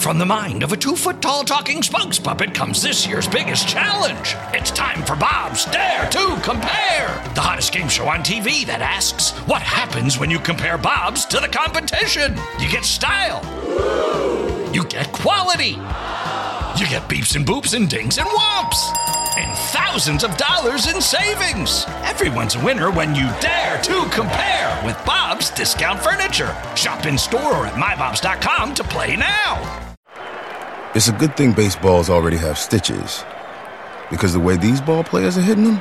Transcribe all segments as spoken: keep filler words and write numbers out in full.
From the mind of a two-foot-tall talking spokes puppet comes this year's biggest challenge. It's time for Bob's Dare to Compare, the hottest game show on T V that asks, what happens when you compare Bobs to the competition? You get style. You get quality. You get beeps and boops and dings and whomps. And thousands of dollars in savings. Everyone's a winner when you dare to compare with Bob's Discount Furniture. Shop in store or at my bobs dot com to play now. It's a good thing baseballs already have stitches, because the way these ball players are hitting them,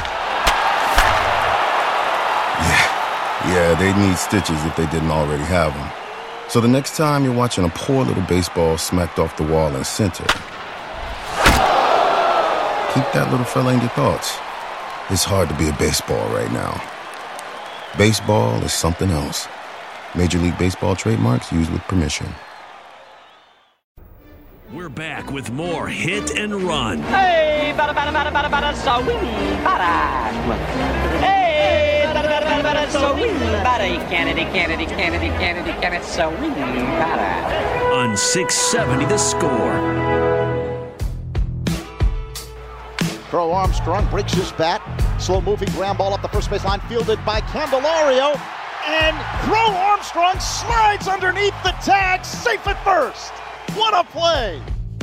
yeah, yeah, they need stitches if they didn't already have them. So the next time you're watching a poor little baseball smacked off the wall in center, keep that little fella in your thoughts. It's hard to be a baseball right now. Baseball is something else. Major League Baseball trademarks used with permission. We're back with more Hit and Run. Hey, bada bada bada bada bada swing, bada. Hey, bada bada bada bada swing, bada. Kennedy, Kennedy, Kennedy, Kennedy, Kennedy, swing, bada. On six seventy The Score. Crow Armstrong breaks his bat. Slow-moving ground ball up the first baseline, fielded by Candelario. And Crow Armstrong slides underneath the tag, safe at first. What a play!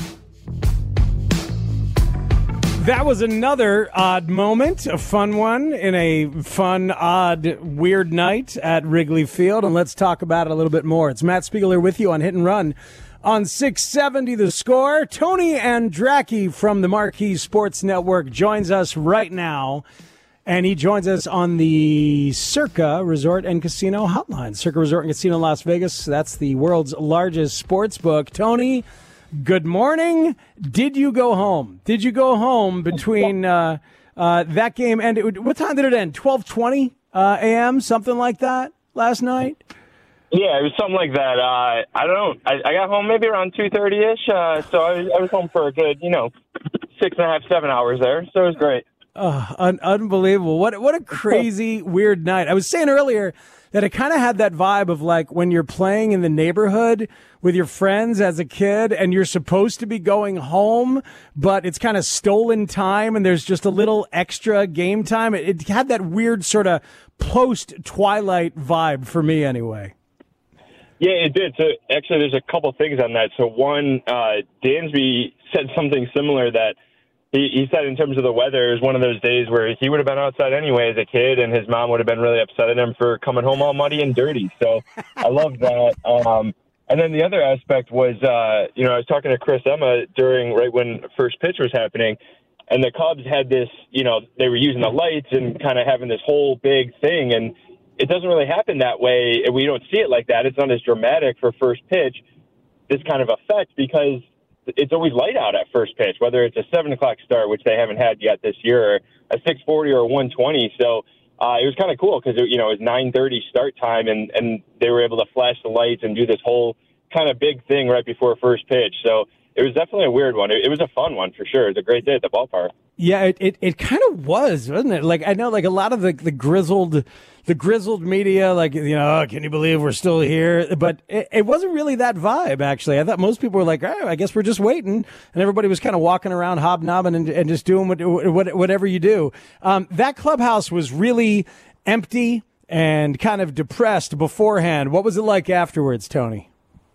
That was another odd moment, a fun one in a fun, odd, weird night at Wrigley Field. And let's talk about it a little bit more. It's Matt Spiegler with you on Hit and Run on six seventy The Score. Tony Andracki from the Marquee Sports Network joins us right now. And he joins us on the Circa Resort and Casino hotline. Circa Resort and Casino Las Vegas. That's the world's largest sports book. Tony, good morning. Did you go home? Did you go home between uh, uh, that game and it, what time did it end? twelve twenty uh, a.m., something like that last night? Yeah, it was something like that. Uh, I don't. I, I got home maybe around two thirty ish. Uh, so I was, I was home for a good, you know, six and a half, seven hours there. So it was great. Uh, un- unbelievable. What what a crazy, weird night. I was saying earlier that it kind of had that vibe of like when you're playing in the neighborhood with your friends as a kid and you're supposed to be going home, but it's kind of stolen time and there's just a little extra game time. It, it had that weird sort of post-Twilight vibe for me anyway. Yeah, it did. So actually, there's a couple things on that. So one, uh, Dansby said something similar that He, he said in terms of the weather, it was one of those days where he would have been outside anyway as a kid, and his mom would have been really upset at him for coming home all muddy and dirty. So I love that. Um, and then the other aspect was, uh, you know, I was talking to Chris Emma during right when first pitch was happening, and the Cubs had this, you know, they were using the lights and kind of having this whole big thing, and it doesn't really happen that way. We don't see it like that. It's not as dramatic for first pitch, this kind of effect, because it's always light out at first pitch, whether it's a seven o'clock start, which they haven't had yet this year, or a six forty or a one twenty. So uh, it was kind of cool because, you know, it was nine thirty start time, and, and they were able to flash the lights and do this whole kind of big thing right before first pitch. So it was definitely a weird one. It, it was a fun one for sure. It was a great day at the ballpark. Yeah, it, it, it kind of was, wasn't it? Like, I know, like, a lot of the, the grizzled, the grizzled media, like, you know, oh, can you believe we're still here? But it, it wasn't really that vibe, actually. I thought most people were like, oh, I guess we're just waiting. And everybody was kind of walking around hobnobbing and, and just doing what, what, whatever you do. Um, that clubhouse was really empty and kind of depressed beforehand. What was it like afterwards, Tony?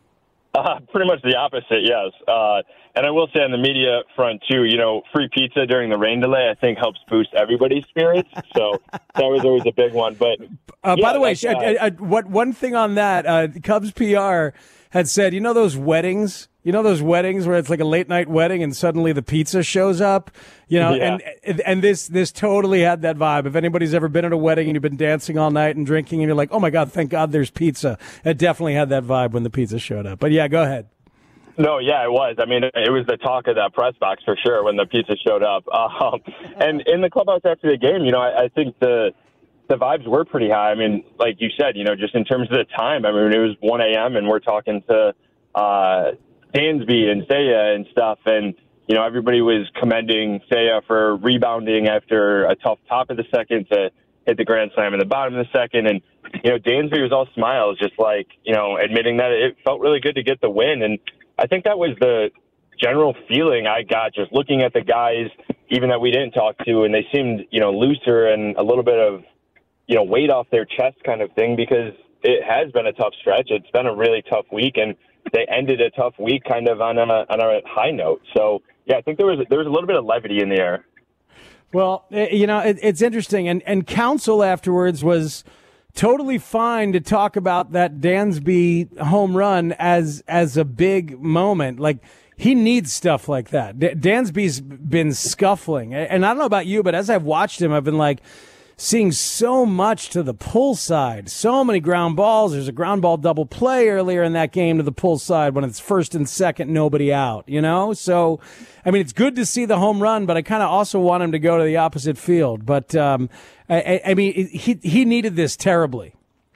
Uh, pretty much the opposite, yes. Uh, and I will say on the media front, too, you know, free pizza during the rain delay, I think, helps boost everybody's spirits. So that was always a big one. But uh, yeah, by the way, uh, I, I, what one thing on that, uh, Cubs P R had said, you know those weddings? You know those weddings where it's like a late-night wedding and suddenly the pizza shows up? You know, yeah. and and this this totally had that vibe. If anybody's ever been at a wedding and you've been dancing all night and drinking and you're like, oh, my God, thank God there's pizza. It definitely had that vibe when the pizza showed up. But, yeah, go ahead. No, yeah, it was. I mean, it was the talk of that press box for sure when the pizza showed up. Um, and in the clubhouse after the game, you know, I, I think the the vibes were pretty high. I mean, like you said, you know, just in terms of the time, I mean, it was one a.m. and we're talking to uh, Dansby and Seiya and stuff. And, you know, everybody was commending Seiya for rebounding after a tough top of the second to hit the grand slam in the bottom of the second. And, you know, Dansby was all smiles, just like, you know, admitting that it felt really good to get the win. And I think that was the general feeling I got just looking at the guys, even that we didn't talk to, and they seemed, you know, looser and a little bit of, you know, weight off their chest kind of thing, because it has been a tough stretch. It's been a really tough week, and they ended a tough week kind of on a, on a high note. So, yeah, I think there was there was a little bit of levity in the air. Well, you know, it, it's interesting. And, and Counsell afterwards was totally fine to talk about that Dansby home run as as a big moment. Like, he needs stuff like that. D- Dansby's been scuffling. And I don't know about you, but as I've watched him, I've been like, seeing so much to the pull side, so many ground balls. There's a ground ball double play earlier in that game to the pull side when it's first and second, nobody out, you know? So, I mean, it's good to see the home run, but I kind of also want him to go to the opposite field. But, um, I, I mean, he, he needed this terribly.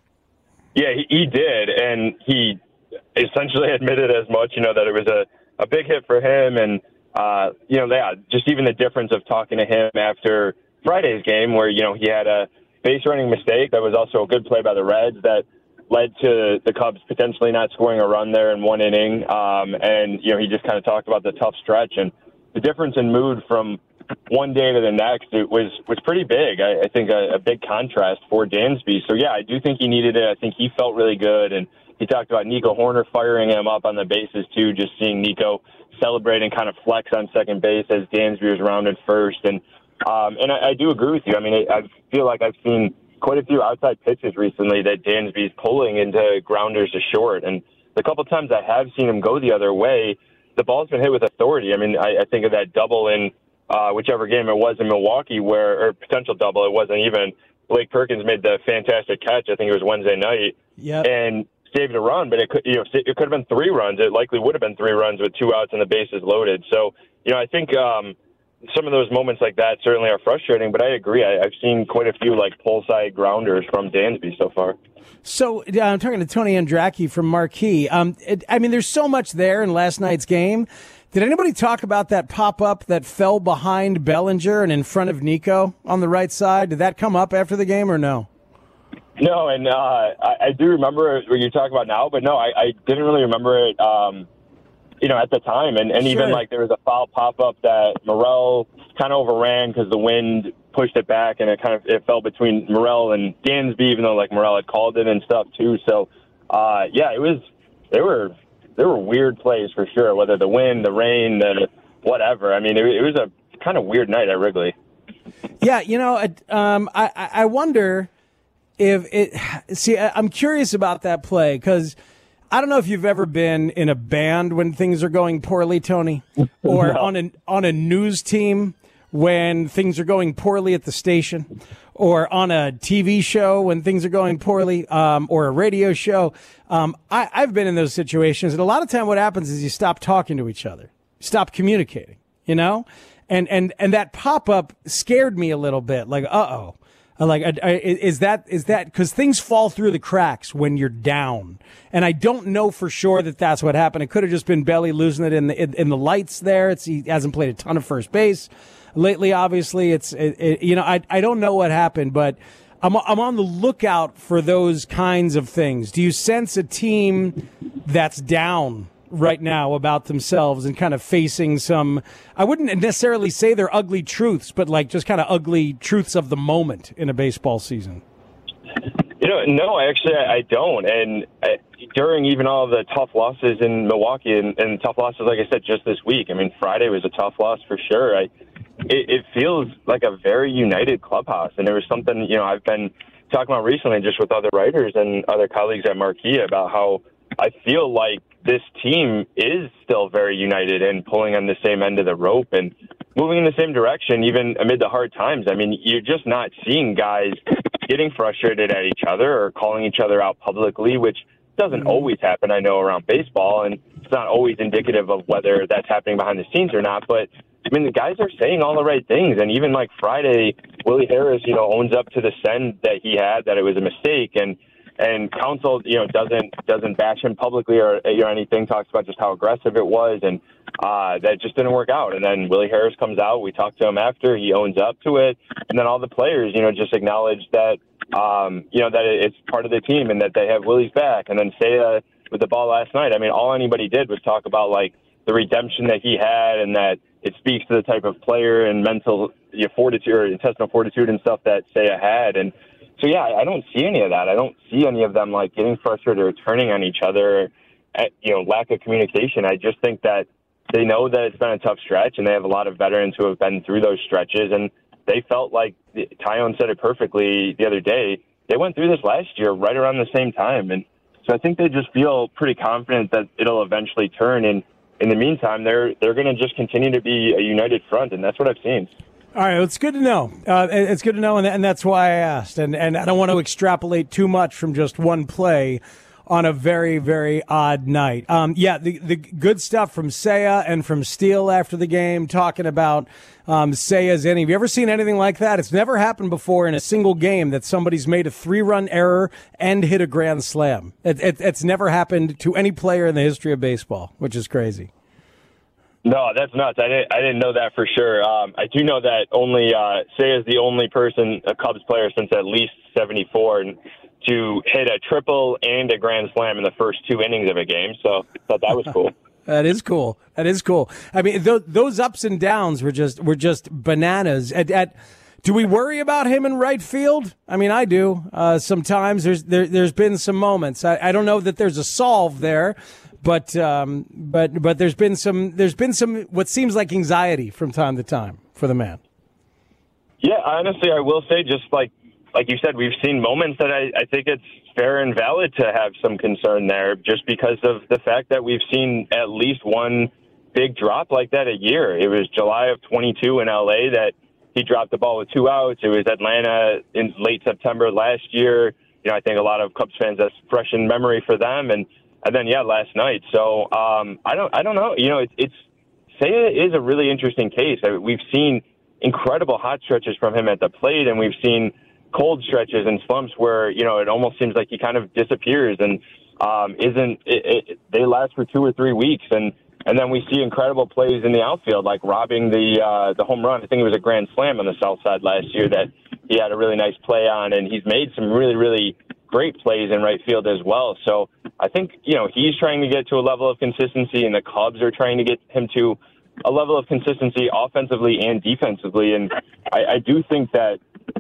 Yeah, he, he did. And he essentially admitted as much, you know, that it was a, a big hit for him. And, uh, you know, yeah, just even the difference of talking to him after Friday's game, where, you know, he had a base running mistake that was also a good play by the Reds that led to the Cubs potentially not scoring a run there in one inning. Um, and, you know, he just kind of talked about the tough stretch, and the difference in mood from one day to the next, it was, was pretty big. I, I think a, a big contrast for Dansby. So, yeah, I do think he needed it. I think he felt really good. And he talked about Nico Horner firing him up on the bases, too, just seeing Nico celebrating kind of flex on second base as Dansby was rounded first. And, Um, and I, I do agree with you. I mean, I, I feel like I've seen quite a few outside pitches recently that Dansby's pulling into grounders to short. And the couple times I have seen him go the other way, the ball's been hit with authority. I mean, I, I think of that double in uh, whichever game it was in Milwaukee, where, or potential double, it wasn't even. Blake Perkins made the fantastic catch. I think it was Wednesday night. Yep. And saved a run, but it could, you know, it could have been three runs. It likely would have been three runs with two outs and the bases loaded. So, you know, I think, um, some of those moments like that certainly are frustrating, but I agree. I, I've seen quite a few like pull side grounders from Dansby so far. So uh, I'm talking to Tony Andracki from Marquee. Um, it, I mean, there's so much there in last night's game. Did anybody talk about that pop up that fell behind Bellinger and in front of Nico on the right side? Did that come up after the game or no? No, and uh, I, I do remember what you're talking about now, but no, I, I didn't really remember it. Um, you know, at the time, and, and sure. Even like there was a foul pop-up that Morel kind of overran because the wind pushed it back, and it kind of it fell between Morel and Dansby, even though like Morel had called it and stuff too. So, uh, yeah, it was they were there were weird plays for sure. Whether the wind, the rain, the whatever. I mean, it, it was a kind of weird night at Wrigley. Yeah, you know, um, I I wonder if it. See, I'm curious about that play because I don't know if you've ever been in a band when things are going poorly, Tony, or no. on a on a news team when things are going poorly at the station, or on a T V show when things are going poorly, um, or a radio show. Um, I, I've been in those situations, and a lot of time what happens is you stop talking to each other, stop communicating, you know, and and and that pop up scared me a little bit, like uh oh. Like, is that, is that, because things fall through the cracks when you're down. And I don't know for sure that that's what happened. It could have just been Belly losing it in the, in, in the lights there. It's, he hasn't played a ton of first base lately, obviously. It's, it, it, you know, I, I don't know what happened, but I'm, I'm on the lookout for those kinds of things. Do you sense a team that's down right now about themselves and kind of facing some, I wouldn't necessarily say they're ugly truths, but like just kind of ugly truths of the moment in a baseball season? You know, no, actually I don't. And I, during even all the tough losses in Milwaukee and, and tough losses, like I said, just this week, I mean, Friday was a tough loss for sure. I, it, it feels like a very united clubhouse. And there was something, you know, I've been talking about recently just with other writers and other colleagues at Marquee about how I feel like this team is still very united and pulling on the same end of the rope and moving in the same direction, even amid the hard times. I mean, you're just not seeing guys getting frustrated at each other or calling each other out publicly, which doesn't always happen, I know, around baseball, and it's not always indicative of whether that's happening behind the scenes or not. But, I mean, the guys are saying all the right things, and even like Friday, Willie Harris, you know, owns up to the send that he had, that it was a mistake, and And Counsell, you know, doesn't doesn't bash him publicly or, or anything. Talks about just how aggressive it was, and uh, that just didn't work out. And then Willie Harris comes out. We talked to him after. He owns up to it, and then all the players, you know, just acknowledge that, um, you know, that it's part of the team and that they have Willie's back. And then Seiya with the ball last night. I mean, all anybody did was talk about, like, the redemption that he had and that it speaks to the type of player and mental you know, fortitude or intestinal fortitude and stuff that Seiya had. And so, yeah, I don't see any of that. I don't see any of them, like, getting frustrated or turning on each other, at, you know, lack of communication. I just think that they know that it's been a tough stretch, and they have a lot of veterans who have been through those stretches, and they felt like Taillon said it perfectly the other day. They went through this last year right around the same time, and so I think they just feel pretty confident that it'll eventually turn. And in the meantime, they're they're going to just continue to be a united front, and that's what I've seen. All right, well, it's good to know. Uh, it's good to know, and, and that's why I asked. And, and I don't want to extrapolate too much from just one play on a very, very odd night. Um, yeah, the, the good stuff from Seiya and from Steele after the game, talking about um, Seiya's inning. Have you ever seen anything like that? It's never happened before in a single game that somebody's made a three-run error and hit a grand slam. It, it, it's never happened to any player in the history of baseball, which is crazy. No, that's nuts. I didn't, I didn't know that for sure. Um, I do know that only uh, Seiya is the only person, a Cubs player, since at least seventy-four, and to hit a triple and a grand slam in the first two innings of a game. So I thought that was cool. That is cool. That is cool. I mean, th- those ups and downs were just were just bananas. At, at do we worry about him in right field? I mean, I do. Uh, sometimes there's there, there's been some moments. I, I don't know that there's a solve there, but um, but but there's been some there's been some what seems like anxiety from time to time for the man. Yeah, honestly, I will say, just like. Like you said, we've seen moments that I, I think it's fair and valid to have some concern there, just because of the fact that we've seen at least one big drop like that a year. It was July of twenty-two in L A that he dropped the ball with two outs. It was Atlanta in late September last year. You know, I think a lot of Cubs fans, that's fresh in memory for them. And, and then, yeah, last night. So um, I don't I don't know. You know, it, it's Seiya is a really interesting case. I mean, we've seen incredible hot stretches from him at the plate, and we've seen cold stretches and slumps where, you know, it almost seems like he kind of disappears and um, isn't it, it, they last for two or three weeks. And, and then we see incredible plays in the outfield, like robbing the uh, the home run. I think it was a grand slam on the south side last year that he had a really nice play on, and he's made some really, really great plays in right field as well. So I think, you know, he's trying to get to a level of consistency, and the Cubs are trying to get him to a level of consistency offensively and defensively. And I, I do think that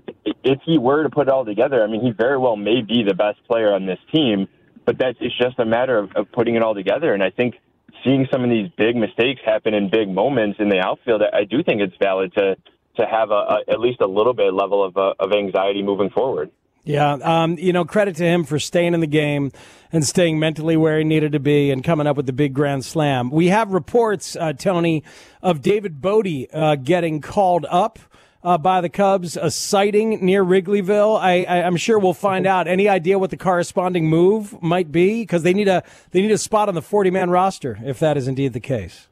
if he were to put it all together, I mean, he very well may be the best player on this team, but that's it's just a matter of, of putting it all together. And I think seeing some of these big mistakes happen in big moments in the outfield, I do think it's valid to to have a, a at least a little bit level of uh, of anxiety moving forward. Yeah, um, you know, credit to him for staying in the game and staying mentally where he needed to be and coming up with the big grand slam. We have reports, uh, Tony, of David Bote uh, getting called up Uh, by the Cubs, a sighting near Wrigleyville. I, I, I'm sure we'll find out. Any idea what the corresponding move might be? Because they need a they need a spot on the forty-man roster if that is indeed the case.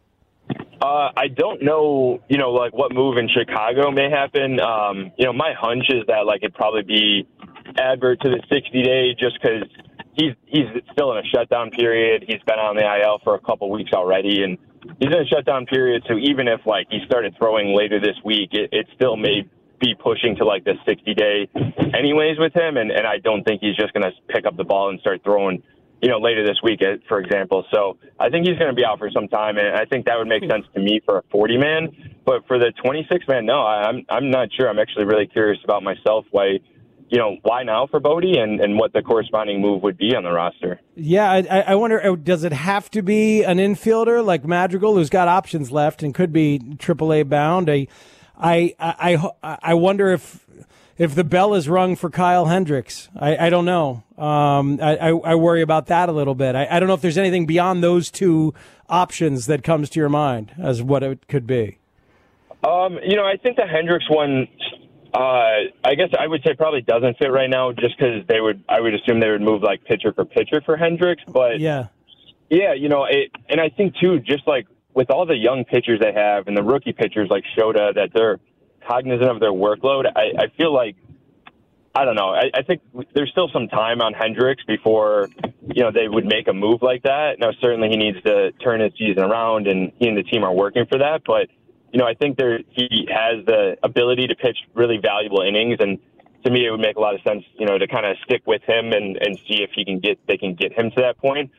Uh, I don't know, you know, like what move in Chicago may happen. Um, you know, my hunch is that like it'd probably be advert to the sixty day, just because he's he's still in a shutdown period. He's been on the I L for a couple weeks already, and he's in a shutdown period, so even if, like, he started throwing later this week, it, it still may be pushing to, like, the sixty-day anyways with him, and, and I don't think he's just going to pick up the ball and start throwing, you know, later this week, for example. So I think he's going to be out for some time, and I think that would make sense to me for a forty-man. But for the twenty-six-man, no, I'm I'm not sure. I'm actually really curious about myself why – you know, why now for Bote and, and what the corresponding move would be on the roster. Yeah, I, I wonder, does it have to be an infielder like Madrigal, who's got options left and could be triple A bound? I, I, I, I wonder if if the bell is rung for Kyle Hendricks. I, I don't know. Um, I, I worry about that a little bit. I, I don't know if there's anything beyond those two options that comes to your mind as what it could be. Um, you know, I think the Hendricks one... Uh, I guess I would say probably doesn't fit right now, just because they would. I would assume they would move like pitcher for pitcher for Hendricks. But yeah, yeah, you know, it, and I think too, just like with all the young pitchers they have and the rookie pitchers like Shota, that they're cognizant of their workload. I, I feel like I don't know. I, I think there's still some time on Hendricks before you know they would make a move like that. Now, certainly he needs to turn his season around, and he and the team are working for that, but. You know, I think there he has the ability to pitch really valuable innings, and to me, it would make a lot of sense, you know, to kind of stick with him and, and see if he can get they can get him to that point.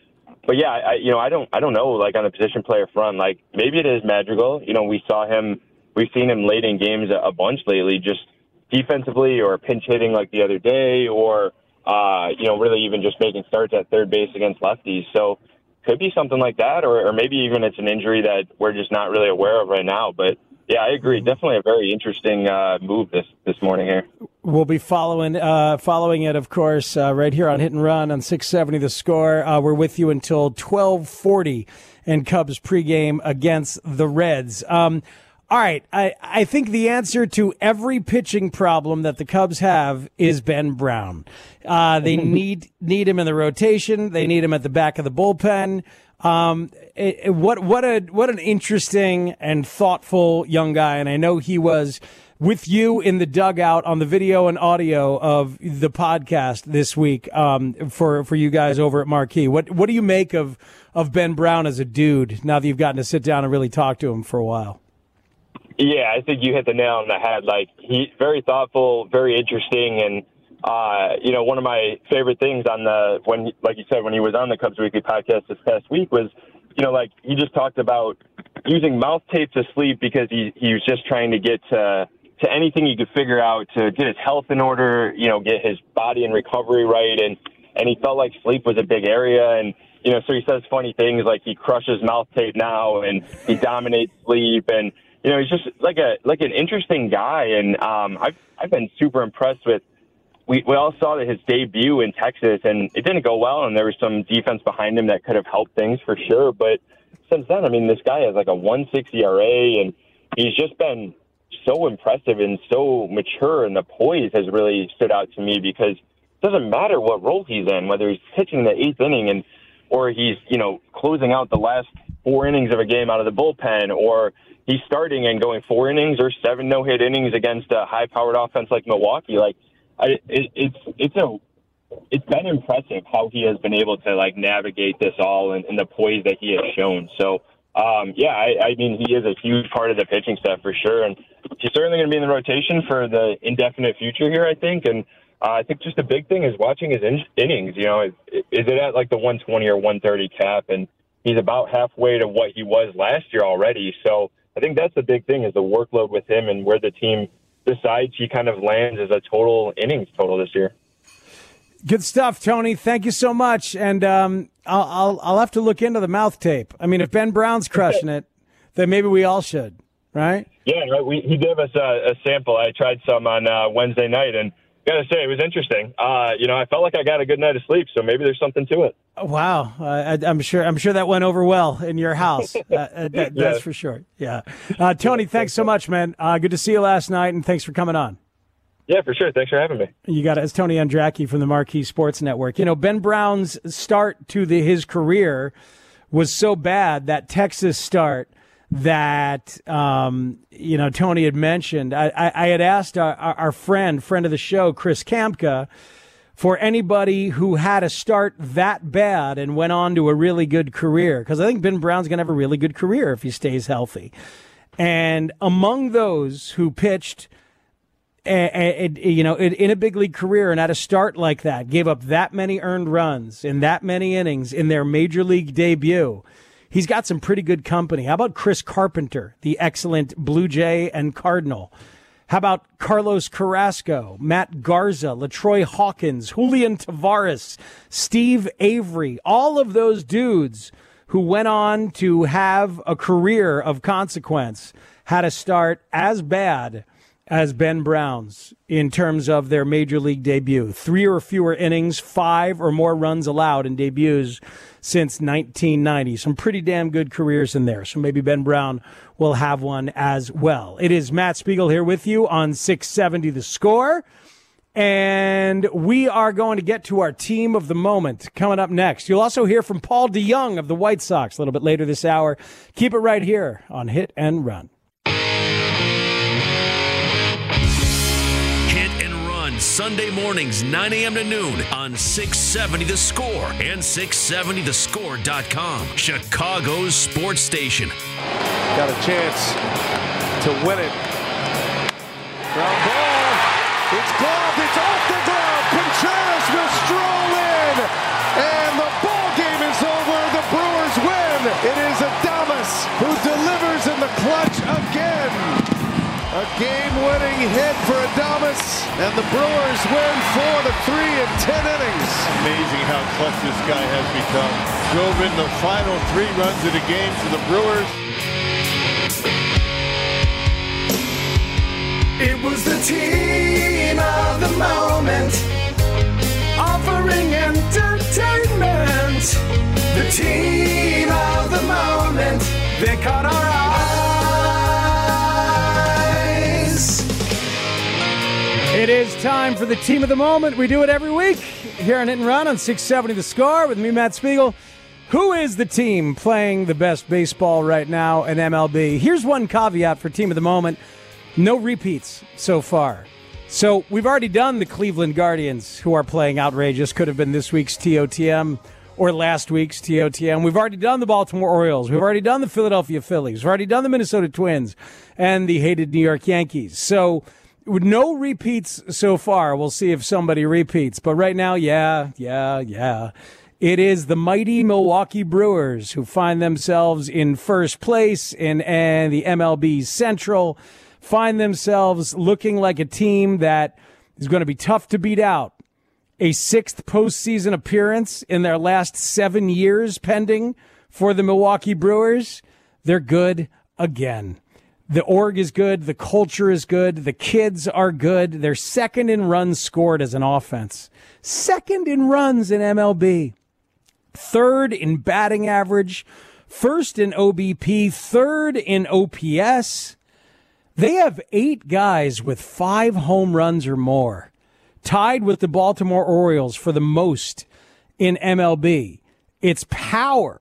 but yeah, I, you know, I don't, I don't know, like on the position player front, like maybe it is Madrigal. You know, we saw him, we've seen him late in games a, a bunch lately, just defensively or pinch hitting like the other day, or, uh, you know, really even just making starts at third base against lefties. So could be something like that, or, or maybe even it's an injury that we're just not really aware of right now. But yeah, I agree. Definitely a very interesting uh, move this, this morning here. We'll be following uh, following it, of course, uh, right here on Hit and Run on six seventy The Score. Uh, we're with you until twelve forty in Cubs pregame against the Reds. Um, all right, I, I think the answer to every pitching problem that the Cubs have is Ben Brown. Uh, they need need him in the rotation. They need him at the back of the bullpen. Um, it, it, what, what a, what an interesting and thoughtful young guy. And I know he was with you in the dugout on the video and audio of the podcast this week, um, for, for you guys over at Marquee. What, what do you make of, of Ben Brown as a dude now that you've gotten to sit down and really talk to him for a while? Yeah, I think you hit the nail on the head. Like, he's very thoughtful, very interesting, and Uh, you know, one of my favorite things on the, when, like you said, when he was on the Cubs Weekly podcast this past week was, you know, like he just talked about using mouth tape to sleep because he, he was just trying to get to, to anything he could figure out to get his health in order, you know, get his body in recovery right. And, and he felt like sleep was a big area. And, you know, so he says funny things like he crushes mouth tape now and he dominates sleep. And, you know, he's just like a, like an interesting guy. And, um, I've, I've been super impressed with, We we all saw that his debut in Texas, and it didn't go well, and there was some defense behind him that could have helped things for sure. But since then, I mean, this guy has like a one point six E R A, and he's just been so impressive and so mature, and the poise has really stood out to me because it doesn't matter what role he's in, whether he's pitching in the eighth inning and or he's, you know, closing out the last four innings of a game out of the bullpen, or he's starting and going four innings or seven no-hit innings against a high-powered offense like Milwaukee. Like, I, it, it's it's a it's been impressive how he has been able to like navigate this all and, and the poise that he has shown. So um, yeah, I, I mean he is a huge part of the pitching staff for sure, and he's certainly going to be in the rotation for the indefinite future here, I think. And uh, I think just the big thing is watching his in- innings. You know, is, is it at like the one twenty or one thirty cap, and he's about halfway to what he was last year already. So I think that's the big thing is the workload with him and where the team decides he kind of lands as a total innings total this year. Good stuff, Tony. Thank you so much. And um, I'll, I'll I'll have to look into the mouth tape. I mean, if Ben Brown's crushing it, then maybe we all should, right? Yeah, right. We, he gave us a, a sample. I tried some on uh, Wednesday night, and got to say, it was interesting. Uh, you know, I felt like I got a good night of sleep, so maybe there's something to it. Wow, uh, I, I'm sure. I'm sure that went over well in your house. Uh, uh, that, yeah. That's for sure. Yeah, uh, Tony, thanks so much, man. Uh, good to see you last night, and thanks for coming on. Yeah, for sure. Thanks for having me. You got it. It's Tony Andracki from the Marquee Sports Network. You know, Ben Brown's start to the, his career was so bad, that Texas start that, um, you know, Tony had mentioned. I, I, I had asked our, our friend, friend of the show, Chris Kamka, for anybody who had a start that bad and went on to a really good career, because I think Ben Brown's going to have a really good career if he stays healthy. And among those who pitched, a, a, a, you know, in, in a big league career and had a start like that, gave up that many earned runs in that many innings in their major league debut, he's got some pretty good company. How about Chris Carpenter, the excellent Blue Jay and Cardinal? How about Carlos Carrasco, Matt Garza, LaTroy Hawkins, Julian Tavares, Steve Avery, all of those dudes who went on to have a career of consequence had a start as bad as Ben Brown's in terms of their major league debut. Three or fewer innings, five or more runs allowed in debuts since nineteen ninety. Some pretty damn good careers in there. So maybe Ben Brown will have one as well. It is Matt Spiegel here with you on six seventy The Score. And we are going to get to our team of the moment coming up next. You'll also hear from Paul DeYoung of the White Sox a little bit later this hour. Keep it right here on Hit and Run. Sunday mornings, nine a.m. to noon on six seventy The Score and six seventy the score dot com. Chicago's sports station. Got a chance to win it. Ground ball. It's blocked. It's off the glove. Contreras will stroll in. And the ball game is over. The clutch again. A game-winning hit for Adames, and the Brewers win four to three in ten innings. Amazing how clutch this guy has become. Drove in the final three runs of the game for the Brewers. It was the team of the moment, offering entertainment. The team of the moment, they caught our eyes. It is time for the team of the moment. We do it every week here on Hit and Run on six seventy The Score with me, Matt Spiegel. Who is the team playing the best baseball right now in M L B? Here's one caveat for team of the moment. No repeats so far. So we've already done the Cleveland Guardians, who are playing outrageous. Could have been this week's T O T M or last week's T O T M. We've already done the Baltimore Orioles. We've already done the Philadelphia Phillies. We've already done the Minnesota Twins and the hated New York Yankees. So with no repeats so far. We'll see if somebody repeats. But right now, yeah, yeah, yeah. It is the mighty Milwaukee Brewers who find themselves in first place in, in the M L B Central. Find themselves looking like a team that is going to be tough to beat out. A sixth postseason appearance in their last seven years pending for the Milwaukee Brewers. They're good again. The org is good. The culture is good. The kids are good. They're second in runs scored as an offense. Second in runs in M L B. Third in batting average. First in O B P. Third in O P S. They have eight guys with five home runs or more, tied with the Baltimore Orioles for the most in M L B. It's power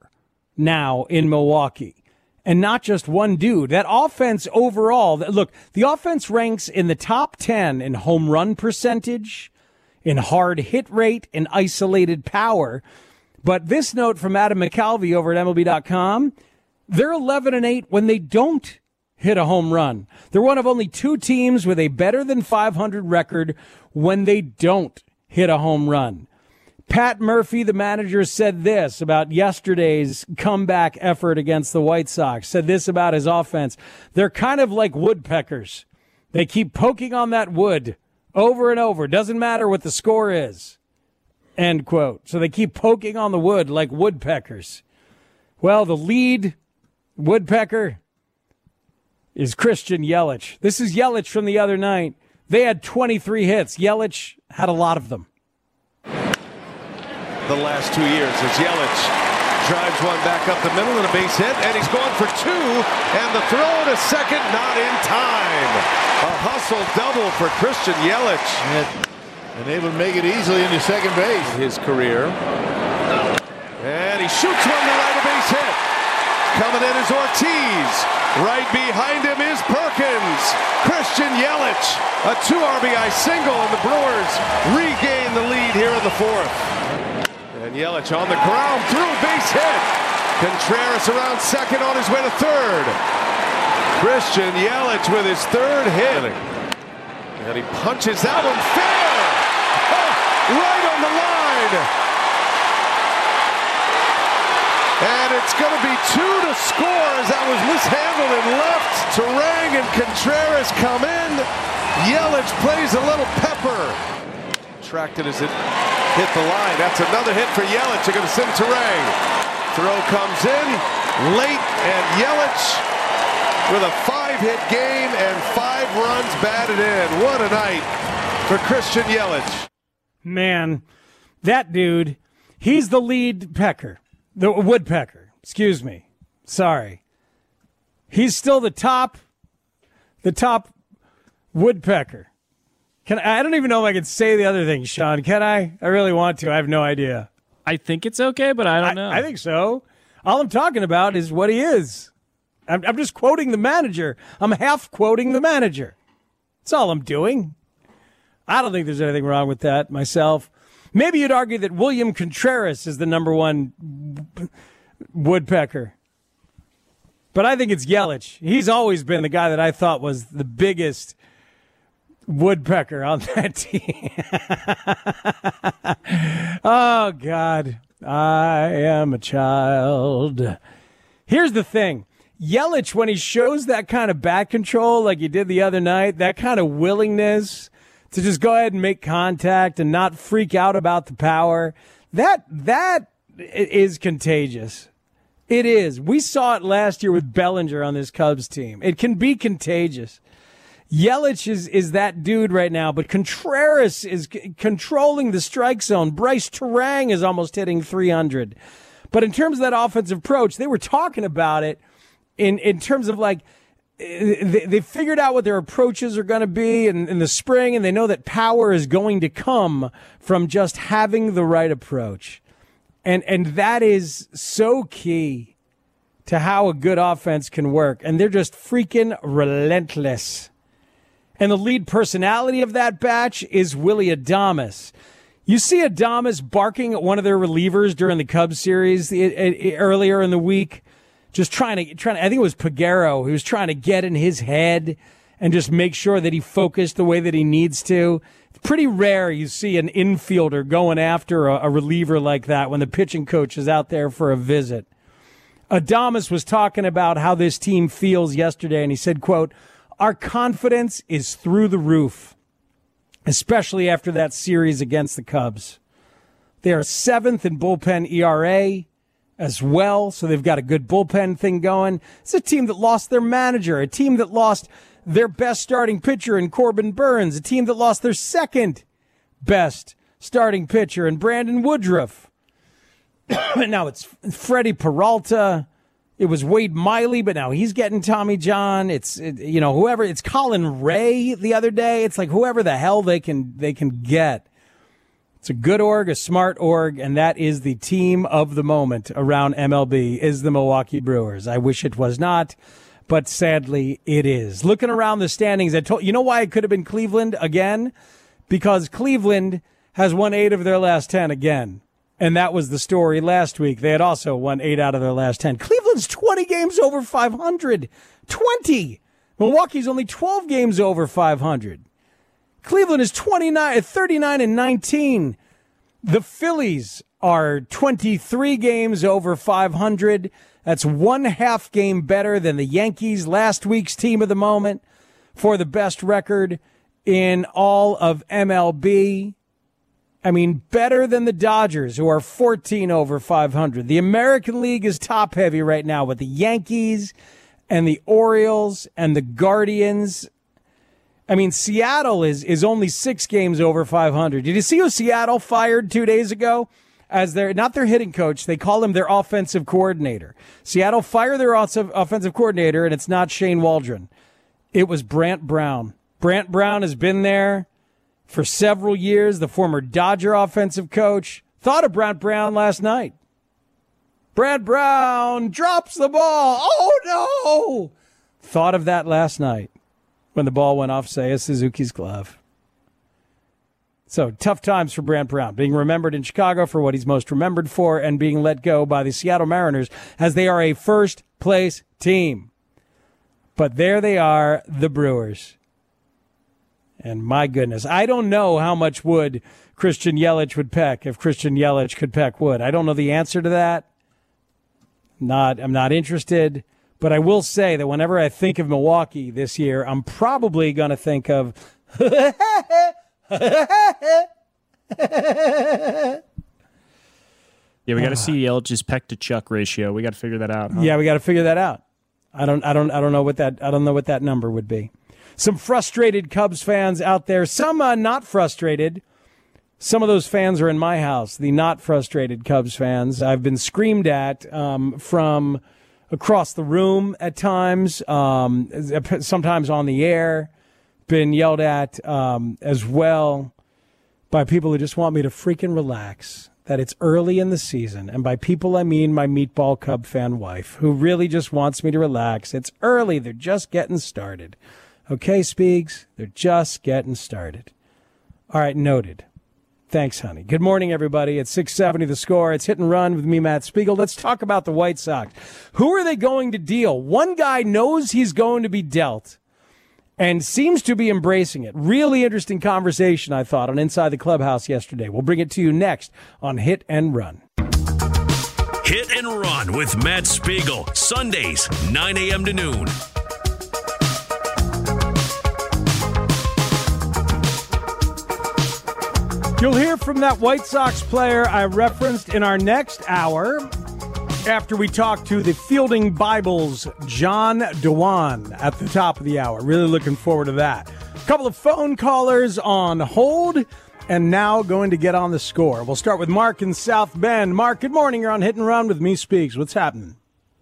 now in Milwaukee, and not just one dude. That offense overall, look, the offense ranks in the top ten in home run percentage, in hard hit rate, in isolated power. But this note from Adam McCalvey over at M L B dot com, they're eleven and eight when they don't hit a home run. They're one of only two teams with a better than five hundred record when they don't hit a home run. Pat Murphy, the manager, said this about yesterday's comeback effort against the White Sox, said this about his offense. They're kind of like woodpeckers. They keep poking on that wood over and over. Doesn't matter what the score is. End quote. So they keep poking on the wood like woodpeckers. Well, the lead woodpecker is Christian Yelich. This is Yelich from the other night. They had twenty-three hits. Yelich had a lot of them. The last two years as Yelich drives one back up the middle and a base hit, and he's going for two, and the throw to second, not in time. A hustle double for Christian Yelich. And able to make it easily into second base. His career. And he shoots one to right, a base hit. Coming in is Ortiz. Right behind him is Perkins. Christian Yelich, a two R B I single, and the Brewers regain the lead here in the fourth. And Yelich on the ground, through, base hit. Contreras around second, on his way to third. Christian Yelich with his third hit. And he punches that one fair. Oh, right on the line. And it's going to be two to score as that was mishandled and left. Turang and Contreras come in. Yelich plays a little pepper. Tracked it as it hit the line. That's another hit for Yelich. They're going to send Turang. Throw comes in late, and Yelich with a five-hit game and five runs batted in. What a night for Christian Yelich. Man, that dude, he's the lead pecker. The woodpecker, excuse me. Sorry. He's still the top, the top woodpecker. Can I, I don't even know if I can say the other thing, Sean. Can I? I really want to. I have no idea. I think it's okay, but I don't I, know. I think so. All I'm talking about is what he is. I'm, I'm just quoting the manager. I'm half quoting the manager. That's all I'm doing. I don't think there's anything wrong with that myself. Maybe you'd argue that William Contreras is the number one woodpecker. But I think it's Yelich. He's always been the guy that I thought was the biggest woodpecker on that team. Oh, God. I am a child. Here's the thing. Yelich, when he shows that kind of bat control like he did the other night, that kind of willingness to just go ahead and make contact and not freak out about the power, that that is contagious. It is. We saw it last year with Bellinger on this Cubs team. It can be contagious. Yelich is, is that dude right now, but Contreras is c- controlling the strike zone. Bryce Terang is almost hitting three hundred. But in terms of that offensive approach, they were talking about it in, in terms of like, they, they figured out what their approaches are going to be in, in the spring, and they know that power is going to come from just having the right approach. And, and that is so key to how a good offense can work. And they're just freaking relentless. And the lead personality of that batch is Willy Adames. You see Adames barking at one of their relievers during the Cubs series earlier in the week, just trying to, trying to, I think it was Peguero, who was trying to get in his head and just make sure that he focused the way that he needs to. It's pretty rare you see an infielder going after a, a reliever like that when the pitching coach is out there for a visit. Adames was talking about how this team feels yesterday, and he said, quote, "Our confidence is through the roof, especially after that series against the Cubs. They are seventh in bullpen E R A as well, so they've got a good bullpen thing going. It's a team that lost their manager, a team that lost their best starting pitcher in Corbin Burns, a team that lost their second best starting pitcher in Brandon Woodruff. Now it's Freddie Peralta. It was Wade Miley, but now he's getting Tommy John. It's, it, you know, whoever, it's Colin Ray the other day. It's like whoever the hell they can, they can get. It's a good org, a smart org, and that is the team of the moment around M L B is the Milwaukee Brewers. I wish it was not, but sadly it is. Looking around the standings, I told, you know why it could have been Cleveland again? Because Cleveland has won eight of their last ten again. And that was the story last week. They had also won eight out of their last ten. Cleveland's twenty games over five hundred. twenty. Milwaukee's only twelve games over five hundred. Cleveland is twenty-nine, thirty-nine and nineteen. The Phillies are twenty-three games over five hundred. That's one half game better than the Yankees, last week's team of the moment, for the best record in all of M L B. I mean, better than the Dodgers, who are fourteen over five hundred. The American League is top heavy right now with the Yankees and the Orioles and the Guardians. I mean, Seattle is, is only six games over five hundred. Did you see who Seattle fired two days ago as their, not their hitting coach, they call him their offensive coordinator. Seattle fired their offensive coordinator, and it's not Shane Waldron. It was Brant Brown. Brant Brown has been there for several years, the former Dodger offensive coach. Thought of Brant Brown last night. Brant Brown drops the ball. Oh, no! Thought of that last night when the ball went off Seiya Suzuki's glove. So, tough times for Brant Brown, being remembered in Chicago for what he's most remembered for and being let go by the Seattle Mariners as they are a first-place team. But there they are, the Brewers. And my goodness, I don't know how much wood Christian Yelich would peck if Christian Yelich could peck wood. I don't know the answer to that. Not, I'm not interested. But I will say that whenever I think of Milwaukee this year, I'm probably going to think of Yeah, we got to see Yelich's peck to chuck ratio. We got to figure that out. Huh? Yeah, we got to figure that out. I don't I don't I don't know what that I don't know what that number would be. Some frustrated Cubs fans out there, some uh, not frustrated. Some of those fans are in my house, the not frustrated Cubs fans. I've been screamed at um, from across the room at times, um, sometimes on the air, been yelled at um, as well by people who just want me to freaking relax, that it's early in the season. And by people, I mean my meatball Cub fan wife, who really just wants me to relax. It's early. They're just getting started. Okay, Speegs, they're just getting started. All right, noted. Thanks, honey. Good morning, everybody. It's six seventy The Score. It's Hit and Run with me, Matt Spiegel. Let's talk about the White Sox. Who are they going to deal? One guy knows he's going to be dealt and seems to be embracing it. Really interesting conversation, I thought, on Inside the Clubhouse yesterday. We'll bring it to you next on Hit and Run. Hit and Run with Matt Spiegel, Sundays, nine a.m. to noon. You'll hear from that White Sox player I referenced in our next hour after we talk to the Fielding Bible's John Dewan at the top of the hour. Really looking forward to that. A couple of phone callers on hold, and now going to get on the score. We'll start with Mark in South Bend. Mark, good morning. You're on Hit and Run with me, Speaks. What's happening?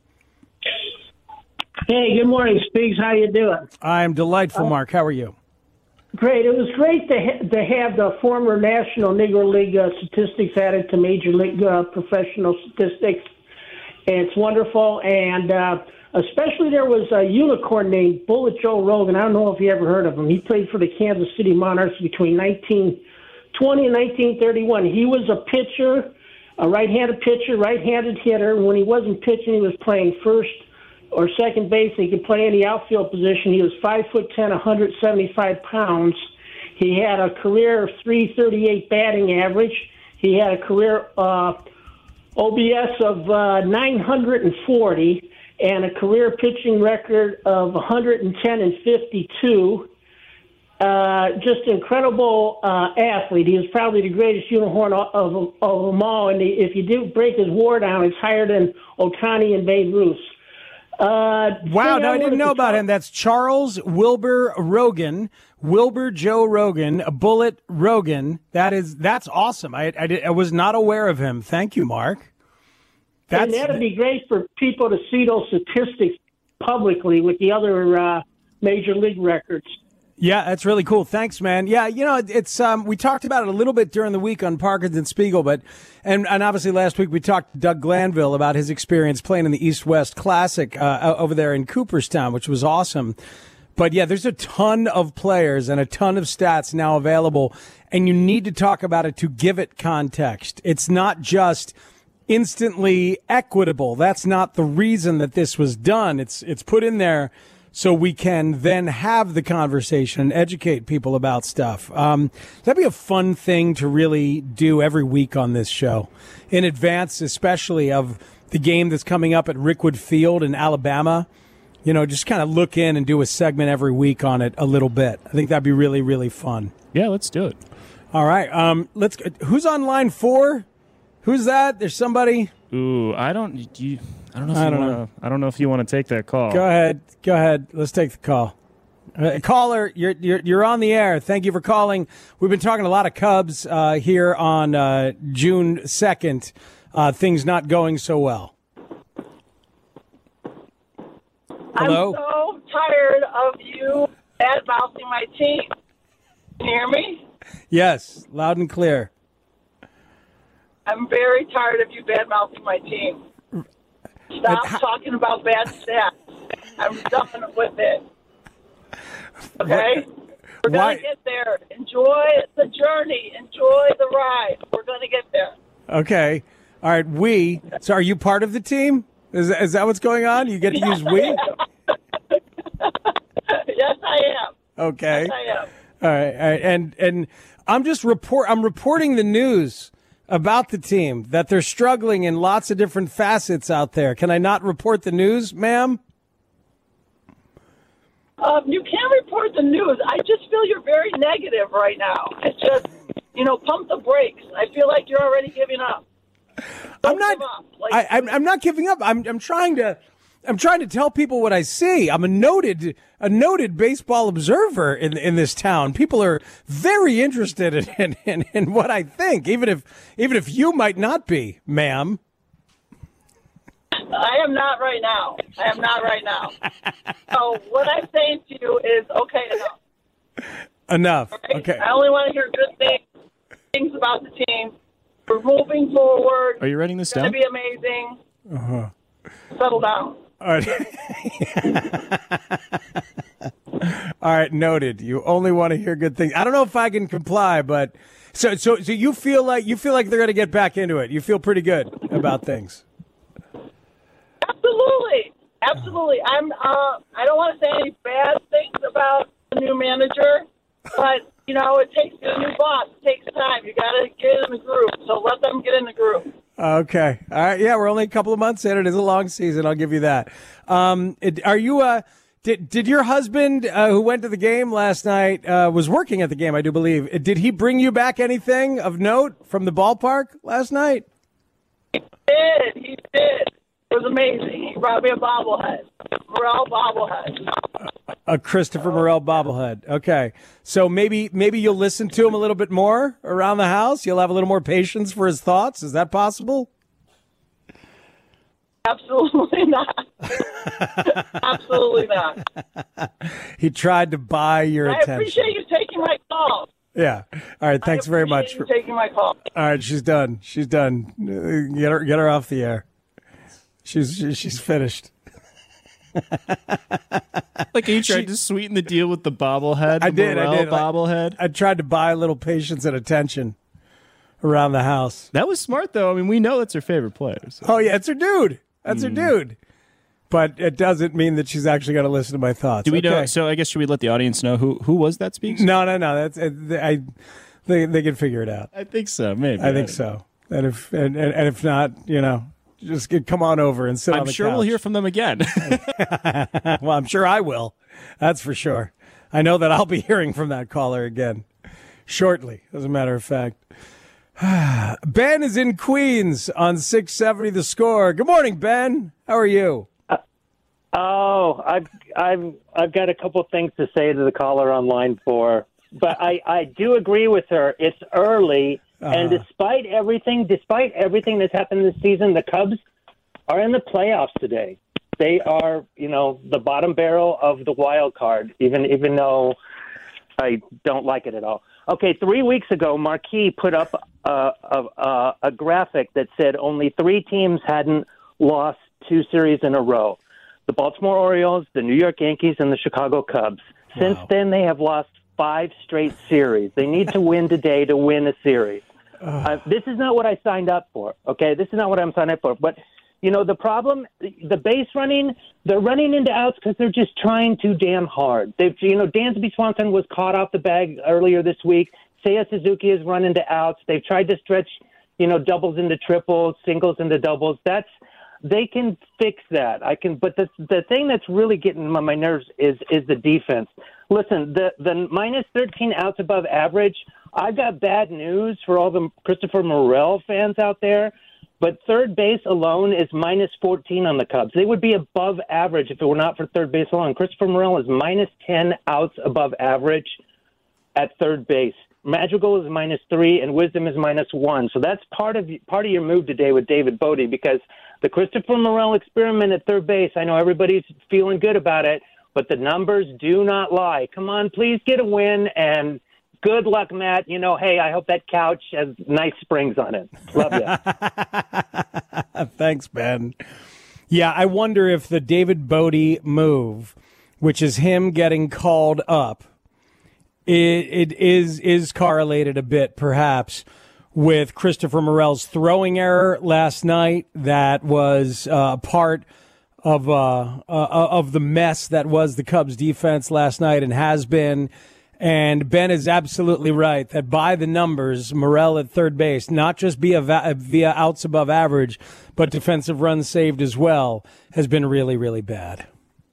Hey, good morning, Speaks. How you doing? I'm delightful, Mark. How are you? Great. It was great to ha- to have the former National Negro League uh, statistics added to Major League uh, professional statistics. It's wonderful, and uh, especially there was a unicorn named Bullet Joe Rogan. I don't know if you ever heard of him. He played for the Kansas City Monarchs between nineteen twenty and nineteen thirty-one. He was a pitcher, a right-handed pitcher, right-handed hitter. When he wasn't pitching, he was playing first or second base. He could play any outfield position. He was five foot ten, one hundred seventy-five pounds. He had a career three thirty-eight batting average. He had a career uh, O B S of uh, nine hundred forty and a career pitching record of one hundred ten and fifty-two. Uh, just incredible uh, athlete. He was probably the greatest unicorn of, of, of them all. And he, if you do break his WAR down, it's higher than Ohtani and Babe Ruth. Uh, wow, no, I didn't know about him. That's Charles Wilbur Rogan, Wilbur Joe Rogan, a Bullet Rogan. That is, that's awesome. I, I, did, I was not aware of him. Thank you, Mark. That's, and that'd be great for people to see those statistics publicly with the other uh, major league records. Yeah, that's really cool. Thanks, man. Yeah, you know, it's um, we talked about it a little bit during the week on Parkins and Spiegel, but and, and obviously last week we talked to Doug Glanville about his experience playing in the East-West Classic uh, over there in Cooperstown, which was awesome. But yeah, there's a ton of players and a ton of stats now available, and you need to talk about it to give it context. It's not just instantly equitable. That's not the reason that this was done. It's it's put in there so we can then have the conversation and educate people about stuff. Um, that'd be a fun thing to really do every week on this show, in advance especially of the game that's coming up at Rickwood Field in Alabama. You know, just kind of look in and do a segment every week on it a little bit. I think that'd be really, really fun. Yeah, let's do it. All right. Um, let's. Who's on line four? Who's that? There's somebody. Ooh, I don't. You, I don't know. If I you don't wanna, know. I don't know if you want to take that call. Go ahead. Go ahead. Let's take the call. Uh, caller, you're you're you're on the air. Thank you for calling. We've been talking a lot of Cubs uh, here on uh, June second. Uh, things not going so well. Hello? I'm so tired of you bad-mouthing my team. Can you hear me? Yes, loud and clear. I'm very tired of you bad-mouthing my team. Stop how- talking about bad stats. I'm done with it. Okay? We're Why- going to get there. Enjoy the journey. Enjoy the ride. We're going to get there. Okay. All right. We. So, are you part of the team? Is that, is that what's going on? You get to use we? Yes, I am. Okay. Yes, I am. All right, all right, and and I'm just report. I'm reporting the news about the team that they're struggling in lots of different facets out there. Can I not report the news, ma'am? Um, you can't report the news. I just feel you're very negative right now. It's just, you know, pump the brakes. I feel like you're already giving up. Don't I'm not. give up. Like, I, I'm, I'm not giving up. I'm I'm trying to. I'm trying to tell people what I see. I'm a noted a noted baseball observer in in this town. People are very interested in in, in, in what I think, even if even if you might not be, ma'am. I am not right now. I am not right now. So what I'm saying to you is, okay, enough. Enough. Right? Okay. I only want to hear good things, things about the team. We're moving forward. Are you writing this It's going to down? be amazing. Uh-huh. Settle down. All right. All right, noted. You only want to hear good things. I don't know if I can comply, but so so so you feel like you feel like they're going to get back into it. You feel pretty good about things. Absolutely, absolutely. I'm. Uh, I don't want to say any bad things about the new manager, but you know, it takes a new boss. It takes time. You got to get in the groove. So let them get in the groove. Okay. All right. Yeah, we're only a couple of months in. It is a long season. I'll give you that. Um, it, are you? Uh, did did your husband, uh, who went to the game last night, uh, was working at the game? I do believe. Did he bring you back anything of note from the ballpark last night? He did. He did. It was amazing. He brought me a bobblehead, Morel bobblehead. A Christopher Morel bobblehead. Okay, so maybe maybe you'll listen to him a little bit more around the house. You'll have a little more patience for his thoughts. Is that possible? Absolutely not. Absolutely not. He tried to buy your I attention. appreciate you taking my call. Yeah. All right. Thanks very much for for taking my call. All right. She's done. She's done. Uh, Get her. Get her off the air. She's she- she's finished. Like you tried to sweeten the deal with the bobblehead. I the did. Morel I did. bobblehead. I, I tried to buy a little patience and attention around the house. That was smart, though. I mean, we know that's her favorite player. So. Oh yeah, it's her dude. That's Mm. her dude. But it doesn't mean that she's actually going to listen to my thoughts. Do we know? Okay. So I guess should we let the audience know who who was that speaks? No, no, no. That's uh, I. They they can figure it out. I think so. Maybe. I think so. And if and, and, and if not, you know, just get, come on over and sit I'm on the sure couch. we'll hear from them again. Well, I'm sure I will. That's for sure. I know that I'll be hearing from that caller again shortly, as a matter of fact. Ben is in Queens on six seventy The Score. Good morning, Ben. How are you? Oh, I've I've I've got a couple things to say to the caller on line four, but I, I do agree with her. It's early, uh-huh. and despite everything, despite everything that's happened this season, the Cubs are in the playoffs today. They are, you know, the bottom barrel of the wild card, even even though I don't like it at all. Okay, three weeks ago, Marquee put up a, a, a graphic that said only three teams hadn't lost two series in a row. The Baltimore Orioles, the New York Yankees, and the Chicago Cubs. Since wow. then, they have lost five straight series. They need to win today to win a series. Uh, this is not what I signed up for, okay? This is not what I'm signed up for. But, you know, the problem, the base running, they're running into outs because they're just trying too damn hard. They've, you know, Dansby Swanson was caught off the bag earlier this week. Seiya Suzuki has run into outs. They've tried to stretch, you know, doubles into triples, singles into doubles. That's They can fix that. I can, but the the thing that's really getting on my nerves is is the defense. Listen, the the minus thirteen outs above average. I've got bad news for all the Christopher Morel fans out there, but third base alone is minus fourteen on the Cubs. They would be above average if it were not for third base alone. Christopher Morel is minus ten outs above average at third base. Madrigal is minus three, and Wisdom is minus one. So that's part of part of your move today with David Bodie, because the Christopher Morel experiment at third base, I know everybody's feeling good about it, but the numbers do not lie. Come on, please get a win, and good luck, Matt. You know, hey, I hope that couch has nice springs on it. Love you. Thanks, Ben. Yeah, I wonder if the David Bodie move, which is him getting called up, It, it is is correlated a bit, perhaps, with Christopher Morel's throwing error last night. That was uh, part of uh, uh, of the mess that was the Cubs' defense last night and has been. And Ben is absolutely right that by the numbers, Morel at third base, not just via via outs above average, but defensive runs saved as well, has been really, really bad.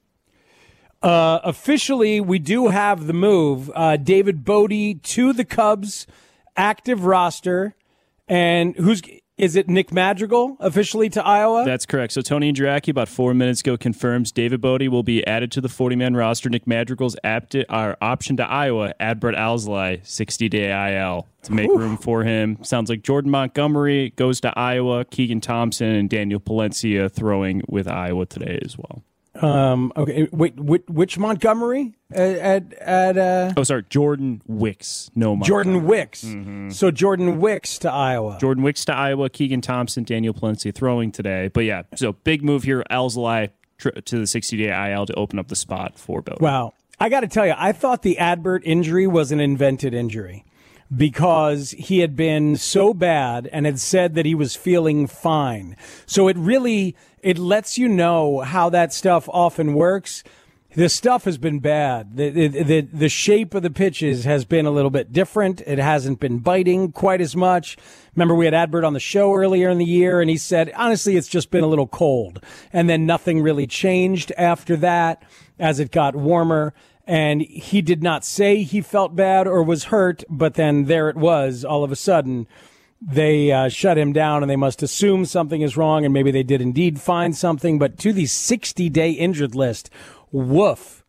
Uh, officially, we do have the move. Uh, David Bodie to the Cubs active roster. And who's is it? Nick Madrigal officially to Iowa? That's correct. So Tony Indraki about four minutes ago confirms David Bodie will be added to the forty-man roster. Nick Madrigal's apt our option to Iowa. Add Brett Alzolay, sixty-day I L to make Ooh. room for him. Sounds like Jordan Montgomery goes to Iowa. Keegan Thompson and Daniel Palencia throwing with Iowa today as well. Um, okay, wait, which, which Montgomery at at, at uh... oh, sorry, Jordan Wicks. No, Montgomery. Jordan Wicks. Mm-hmm. So Jordan Wicks to Iowa. Jordan Wicks to Iowa. Keegan Thompson, Daniel Palencia throwing today. But yeah, so big move here. Alzolay tr- to the sixty-day I L to open up the spot for Bodie. Wow, I got to tell you, I thought the Adbert injury was an invented injury, because he had been so bad and had said that he was feeling fine. So it really, it lets you know how that stuff often works. the stuff has been bad. The, the, the, the shape of the pitches has been a little bit different. It hasn't been biting quite as much. Remember, we had Adbert on the show earlier in the year, and he said, honestly, it's just been a little cold. And then nothing really changed after that as it got warmer. And he did not say he felt bad or was hurt, but then there it was. All of a sudden, they uh, shut him down, and they must assume something is wrong, and maybe they did indeed find something. But to the sixty-day injured list, woof.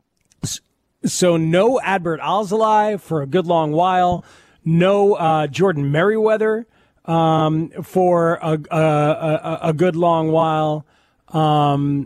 So no Adbert Alzolay for a good long while. No uh, Jordan Merriweather um, for a, a, a, a good long while. Um,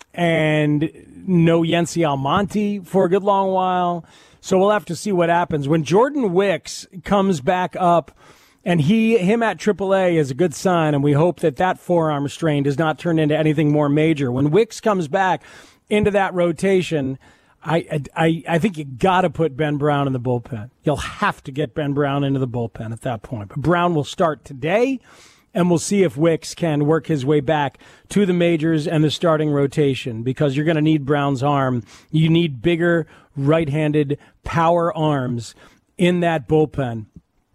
and no Yency Almonte for a good long while. So we'll have to see what happens. When Jordan Wicks comes back up, and he, him at triple A is a good sign, and we hope that that forearm strain does not turn into anything more major. When Wicks comes back into that rotation, I, I, I think you got to put Ben Brown in the bullpen. You'll have to get Ben Brown into the bullpen at that point. But Brown will start today, and we'll see if Wicks can work his way back to the majors and the starting rotation, because you're going to need Brown's arm. You need bigger right-handed power arms in that bullpen.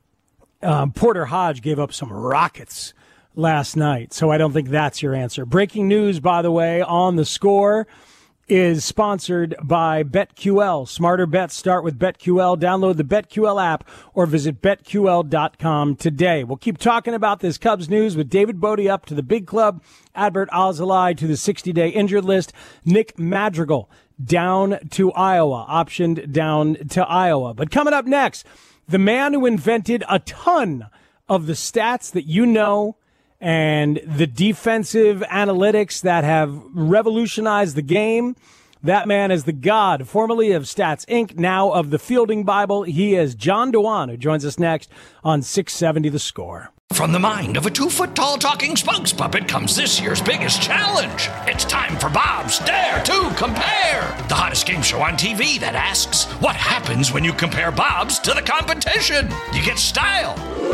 Um, Porter Hodge gave up some rockets last night, so I don't think that's your answer. Breaking news, by the way, on The Score is sponsored by BetQL. Smarter bets start with BetQL. Download the BetQL app or visit bet Q L dot com today. We'll keep talking about this Cubs news with David Bodie up to the big club, Adbert Alzolay to the sixty-day injured list, Nick Madrigal down to Iowa, optioned down to Iowa. But coming up next, the man who invented a ton of the stats that you know and the defensive analytics that have revolutionized the game. That man is the god, formerly of Stats Incorporated, now of the Fielding Bible. He is John Dewan, who joins us next on six seventy The Score. From the mind of a two-foot-tall talking spokes puppet comes this year's biggest challenge. It's time for Bob's Dare to Compare, the hottest game show on T V that asks, what happens when you compare Bob's to the competition? You get style.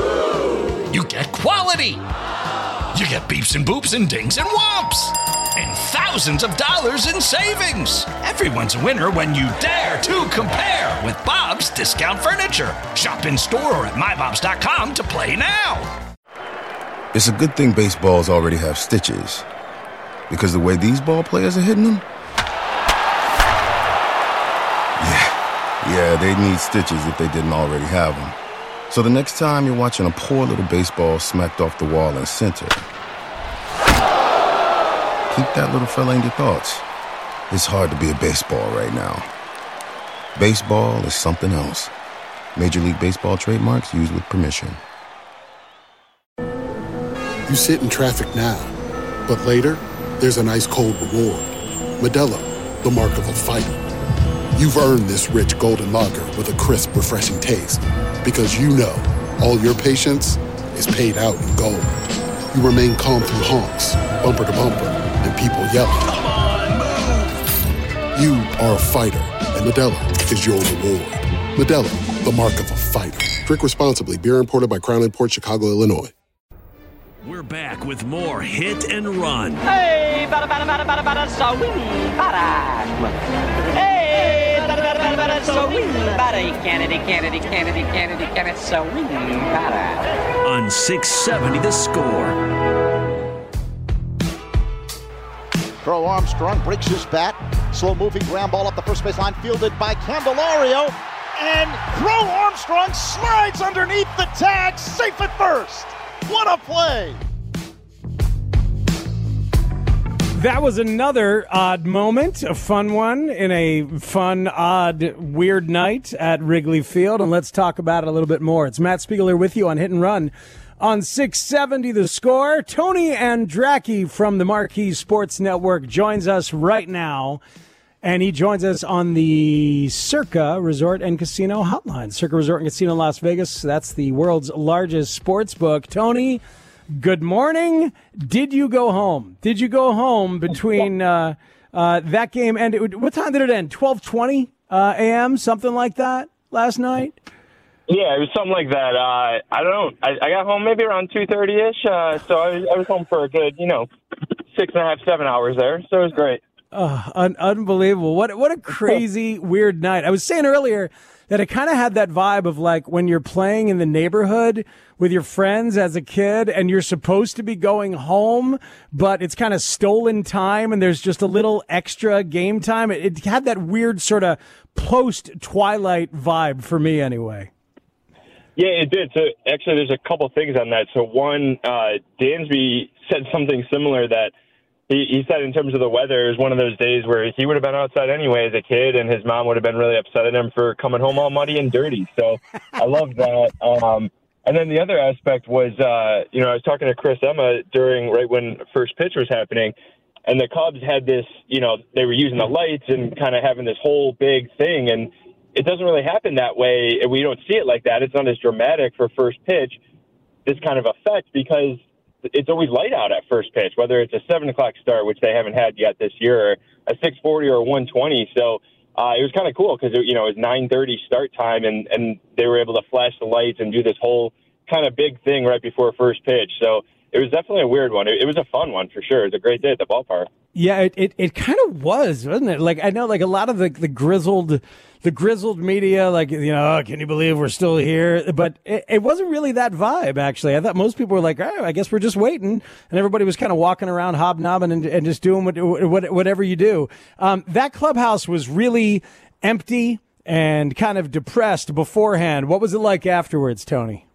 You get quality. You get beeps and boops and dings and whomps. And thousands of dollars in savings. Everyone's a winner when you dare to compare with Bob's Discount Furniture. Shop in store or at my bobs dot com to play now. It's a good thing baseballs already have stitches, because the way these ball players are hitting them, yeah, yeah, they need stitches if they didn't already have them. So the next time you're watching a poor little baseball smacked off the wall in center, keep that little fella in your thoughts. It's hard to be a baseball right now. Baseball is something else. Major League Baseball trademarks used with permission. You sit in traffic now, but later, there's an ice-cold reward. Modelo, the mark of a fighter. You've earned this rich golden lager with a crisp, refreshing taste. Because you know, all your patience is paid out in gold. You remain calm through honks, bumper to bumper, and people yelling. Come on, move! You are a fighter, and Modelo is your reward. Modelo, the mark of a fighter. Drink responsibly. Beer imported by Crown Imports, Chicago, Illinois. We're back with more Hit and Run. Hey, bada bada bada bada bada swing, bada. Hey, bada bada bada bada swing, bada. Kennedy, Kennedy, Kennedy, Kennedy, Kennedy, swing, bada. On six seventy The Score. Crow Armstrong breaks his bat. Slow moving ground ball up the first baseline, fielded by Candelario. And Crow Armstrong slides underneath the tag, safe at first. What a play! That was another odd moment, a fun one in a fun, odd, weird night at Wrigley Field. And let's talk about it a little bit more. It's Matt Spiegler with you on Hit and Run on six seventy The Score. Tony Andracki from the Marquee Sports Network joins us right now. And he joins us on the Circa Resort and Casino hotline. Circa Resort and Casino Las Vegas. That's the world's largest sports book. Tony, good morning. Did you go home? Did you go home between uh, uh, that game and what time did it end? twelve twenty uh, a.m., something like that last night? Yeah, it was something like that. Uh, I don't know. I, I got home maybe around two thirty-ish, uh, so I was, I was home for a good, you know, six and a half, seven hours there, so it was great. Oh, un- unbelievable. What what a crazy, weird night. I was saying earlier that it kind of had that vibe of like when you're playing in the neighborhood with your friends as a kid and you're supposed to be going home, but it's kind of stolen time and there's just a little extra game time. It, it had that weird sort of post-Twilight vibe for me anyway. Yeah, it did. So actually, there's a couple things on that. So one, uh, Dansby said something similar that he, he said in terms of the weather, it was one of those days where he would have been outside anyway as a kid, and his mom would have been really upset at him for coming home all muddy and dirty. So I love that. Um, and then the other aspect was, uh, you know, I was talking to Chris Emma during right when first pitch was happening, and the Cubs had this, you know, they were using the lights and kind of having this whole big thing, and it doesn't really happen that way. We don't see it like that. It's not as dramatic for first pitch, this kind of effect, because it's always light out at first pitch, whether it's a seven o'clock start, which they haven't had yet this year, or a six forty or a one twenty. So uh, it was kind of cool because, you know, it was nine thirty start time, and, and they were able to flash the lights and do this whole kind of big thing right before first pitch. So it was definitely a weird one. It, it was a fun one for sure. It was a great day at the ballpark. Yeah, it, it, it kind of was, wasn't it? Like, I know, like, a lot of the, the grizzled, the grizzled media, like, you know, oh, can you believe we're still here? But it, it wasn't really that vibe, actually. I thought most people were like, oh, I guess we're just waiting. And everybody was kind of walking around hobnobbing and, and just doing what, what, whatever you do. Um, that clubhouse was really empty and kind of depressed beforehand. What was it like afterwards, Tony?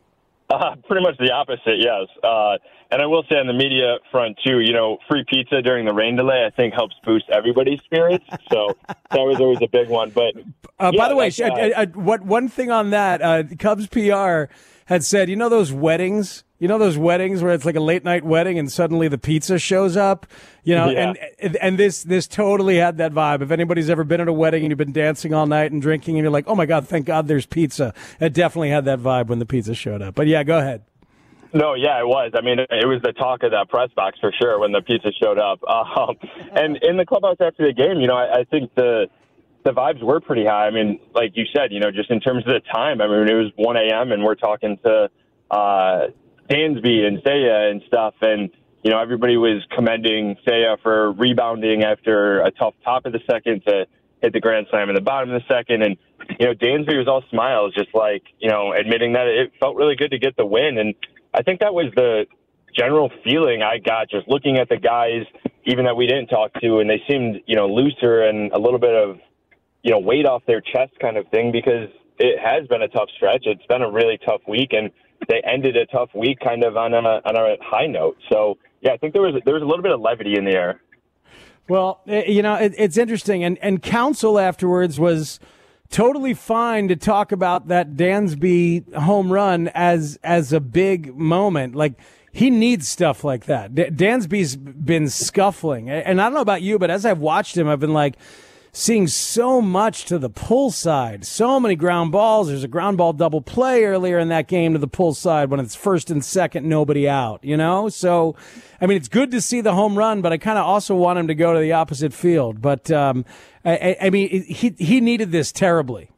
Uh, pretty much the opposite, yes. Uh, and I will say on the media front, too, you know, free pizza during the rain delay, I think, helps boost everybody's spirits. So that was always a big one. But uh, yeah, by the way, uh, uh, uh, what one thing on that, uh, Cubs P R had said, you know those weddings? You know those weddings where it's like a late night wedding and suddenly the pizza shows up? You know, Yeah. and and this this totally had that vibe. If anybody's ever been at a wedding and you've been dancing all night and drinking and you're like, oh my God, thank God there's pizza. It definitely had that vibe when the pizza showed up. But yeah, go ahead. No, yeah, it was. I mean, it was the talk of that press box for sure when the pizza showed up. Um, and in the clubhouse after the game, you know, I, I think the the vibes were pretty high. I mean, like you said, you know, just in terms of the time. I mean, it was one a.m. and we're talking to uh, Dansby and Seiya and stuff, and you know, everybody was commending Seiya for rebounding after a tough top of the second to hit the grand slam in the bottom of the second, and you know, Dansby was all smiles, just like, you know, admitting that it felt really good to get the win. And I think that was the general feeling I got just looking at the guys, even that we didn't talk to, and they seemed, you know, looser and a little bit of, you know, weight off their chest kind of thing, because it has been a tough stretch. It's been a really tough week, and they ended a tough week kind of on a on a high note. So yeah, I think there was there was a little bit of levity in the air. Well, you know, it, it's interesting, and and Counsell afterwards was totally fine to talk about that Dansby home run as as a big moment. Like, he needs stuff like that. D- Dansby's been scuffling, and I don't know about you, but as I've watched him, I've been like seeing so much to the pull side, so many ground balls. There's a ground ball double play earlier in that game to the pull side when it's first and second, nobody out, you know? So, I mean, it's good to see the home run, but I kind of also want him to go to the opposite field. But, um, I, I mean, he, he needed this terribly.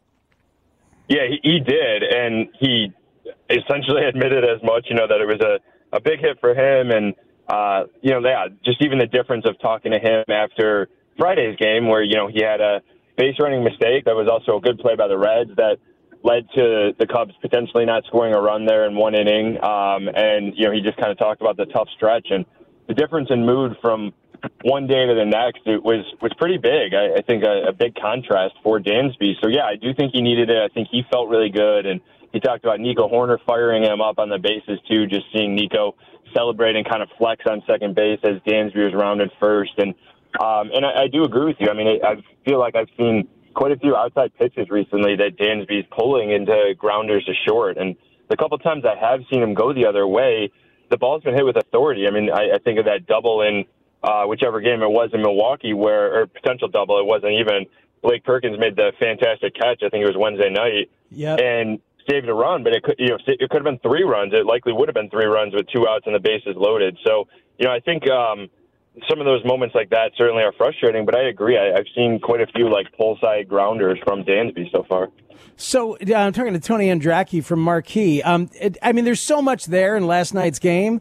Yeah, he, he did, and he essentially admitted as much, you know, that it was a, a big hit for him. And, uh, you know, yeah, just even the difference of talking to him after Friday's game where, you know, he had a base running mistake that was also a good play by the Reds that led to the Cubs potentially not scoring a run there in one inning. Um, and, you know, he just kind of talked about the tough stretch, and the difference in mood from one day to the next, it was, was pretty big. I, I think a, a big contrast for Dansby. So, yeah, I do think he needed it. I think he felt really good. And he talked about Nico Horner firing him up on the bases, too, just seeing Nico celebrating kind of flex on second base as Dansby was rounded first. And, um, and I, I do agree with you. I mean, I, I feel like I've seen quite a few outside pitches recently that Dansby's pulling into grounders to short. And the couple times I have seen him go the other way, the ball's been hit with authority. I mean, I, I think of that double in uh, whichever game it was in Milwaukee where, or potential double, it wasn't even. Blake Perkins made the fantastic catch. I think it was Wednesday night. Yep. And saved a run, but it could, you know, it could have been three runs. It likely would have been three runs with two outs and the bases loaded. So, you know, I think um, some of those moments like that certainly are frustrating, but I agree. I, I've seen quite a few like pull side grounders from Dansby so far. So uh, I'm talking to Tony Andracki from Marquee. Um, it, I mean, there's so much there in last night's game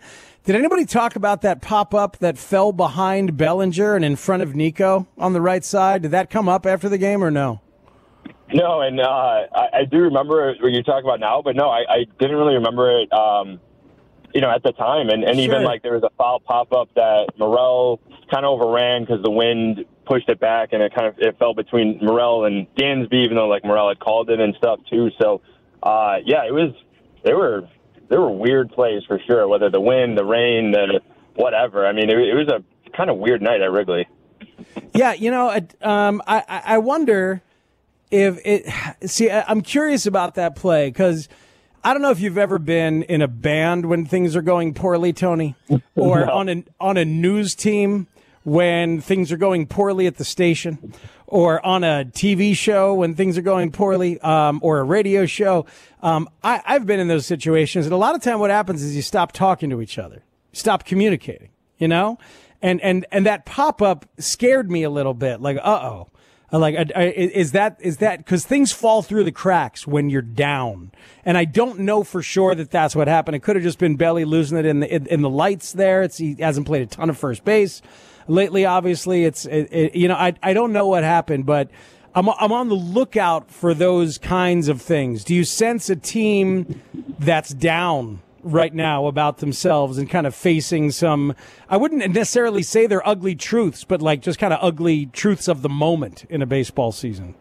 Did anybody talk about that pop-up that fell behind Bellinger and in front of Nico on the right side? Did that come up after the game or no? No, and uh, I, I do remember what you're talking about now, but no, I, I didn't really remember it, um, you know, at the time. And, and sure. even, like, there was a foul pop-up that Morrell kind of overran because the wind pushed it back, and it kind of it fell between Morrell and Dansby, even though, like, Morrell had called it and stuff, too. So, uh, yeah, it was – they were – There were weird plays for sure, whether the wind, the rain, the whatever. I mean, it, it was a kind of weird night at Wrigley. Yeah, you know, um, I, I wonder if it – see, I'm curious about that play because I don't know if you've ever been in a band when things are going poorly, Tony, or no. on, a, on a news team when things are going poorly at the station, or on a T V show when things are going poorly, um, or a radio show. Um, I, I've been in those situations, and a lot of time what happens is you stop talking to each other, stop communicating, you know? And, and, and that pop-up scared me a little bit, like, uh-oh. Like, I, I, is that, is that, because things fall through the cracks when you're down. And I don't know for sure that that's what happened. It could have just been Belly losing it in the, in, in the lights there. It's, he hasn't played a ton of first base lately, obviously. It's, it, it, you know, I, I don't know what happened, but I'm, I'm on the lookout for those kinds of things. Do you sense a team that's down right now about themselves and kind of facing some, I wouldn't necessarily say they're ugly truths, but like just kind of ugly truths of the moment in a baseball season?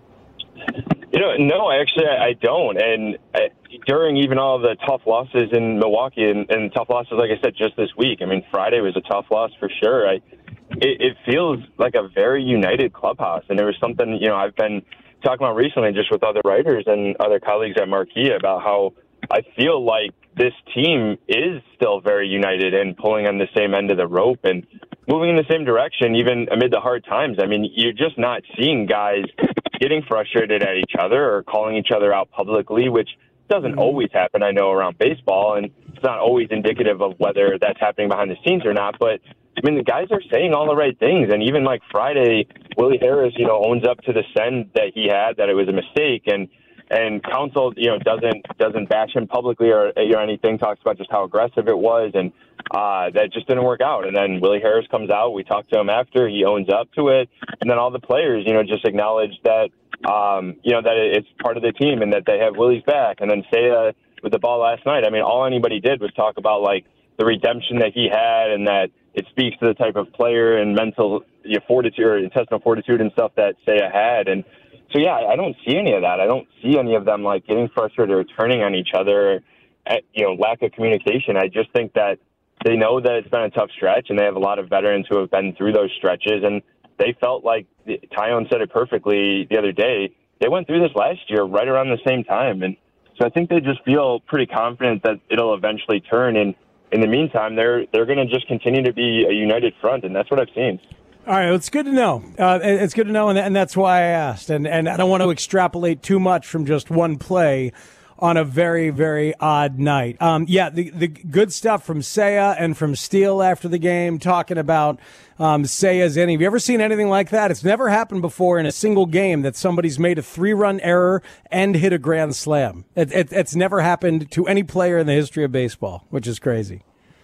You know, no, actually I don't. And I, during even all the tough losses in Milwaukee and, and tough losses, like I said, just this week, I mean, Friday was a tough loss for sure. I, it, it feels like a very united clubhouse. And there was something, you know, I've been talking about recently just with other writers and other colleagues at Marquee about how I feel like this team is still very united and pulling on the same end of the rope and moving in the same direction, even amid the hard times. I mean, you're just not seeing guys getting frustrated at each other or calling each other out publicly, which doesn't always happen, I know, around baseball, and it's not always indicative of whether that's happening behind the scenes or not. But, I mean, the guys are saying all the right things, and even like Friday, Willie Harris, you know, owns up to the send that he had, that it was a mistake, and And Counsell, you know, doesn't doesn't bash him publicly or, or anything, talks about just how aggressive it was, and uh, that just didn't work out. And then Willie Harris comes out. We talked to him after. He owns up to it. And then all the players, you know, just acknowledge that, um, you know, that it's part of the team and that they have Willie's back. And then Seiya with the ball last night, I mean, all anybody did was talk about, like, the redemption that he had and that it speaks to the type of player and mental you know, fortitude or intestinal fortitude and stuff that Seiya had. And so, yeah, I don't see any of that. I don't see any of them, like, getting frustrated or turning on each other, at, you know, lack of communication. I just think that they know that it's been a tough stretch, and they have a lot of veterans who have been through those stretches, and they felt like, Tyone said it perfectly the other day, they went through this last year right around the same time. And so I think they just feel pretty confident that it'll eventually turn. And in the meantime, they're they're going to just continue to be a united front, and that's what I've seen. All right, well, it's good to know. Uh, it's good to know, and, and that's why I asked. And, and I don't want to extrapolate too much from just one play on a very, very odd night. Um, yeah, the, the good stuff from Seiya and from Steele after the game, talking about um, Seiya's inning. Have you ever seen anything like that? It's never happened before in a single game that somebody's made a three-run error and hit a grand slam. It, it, it's never happened to any player in the history of baseball, which is crazy.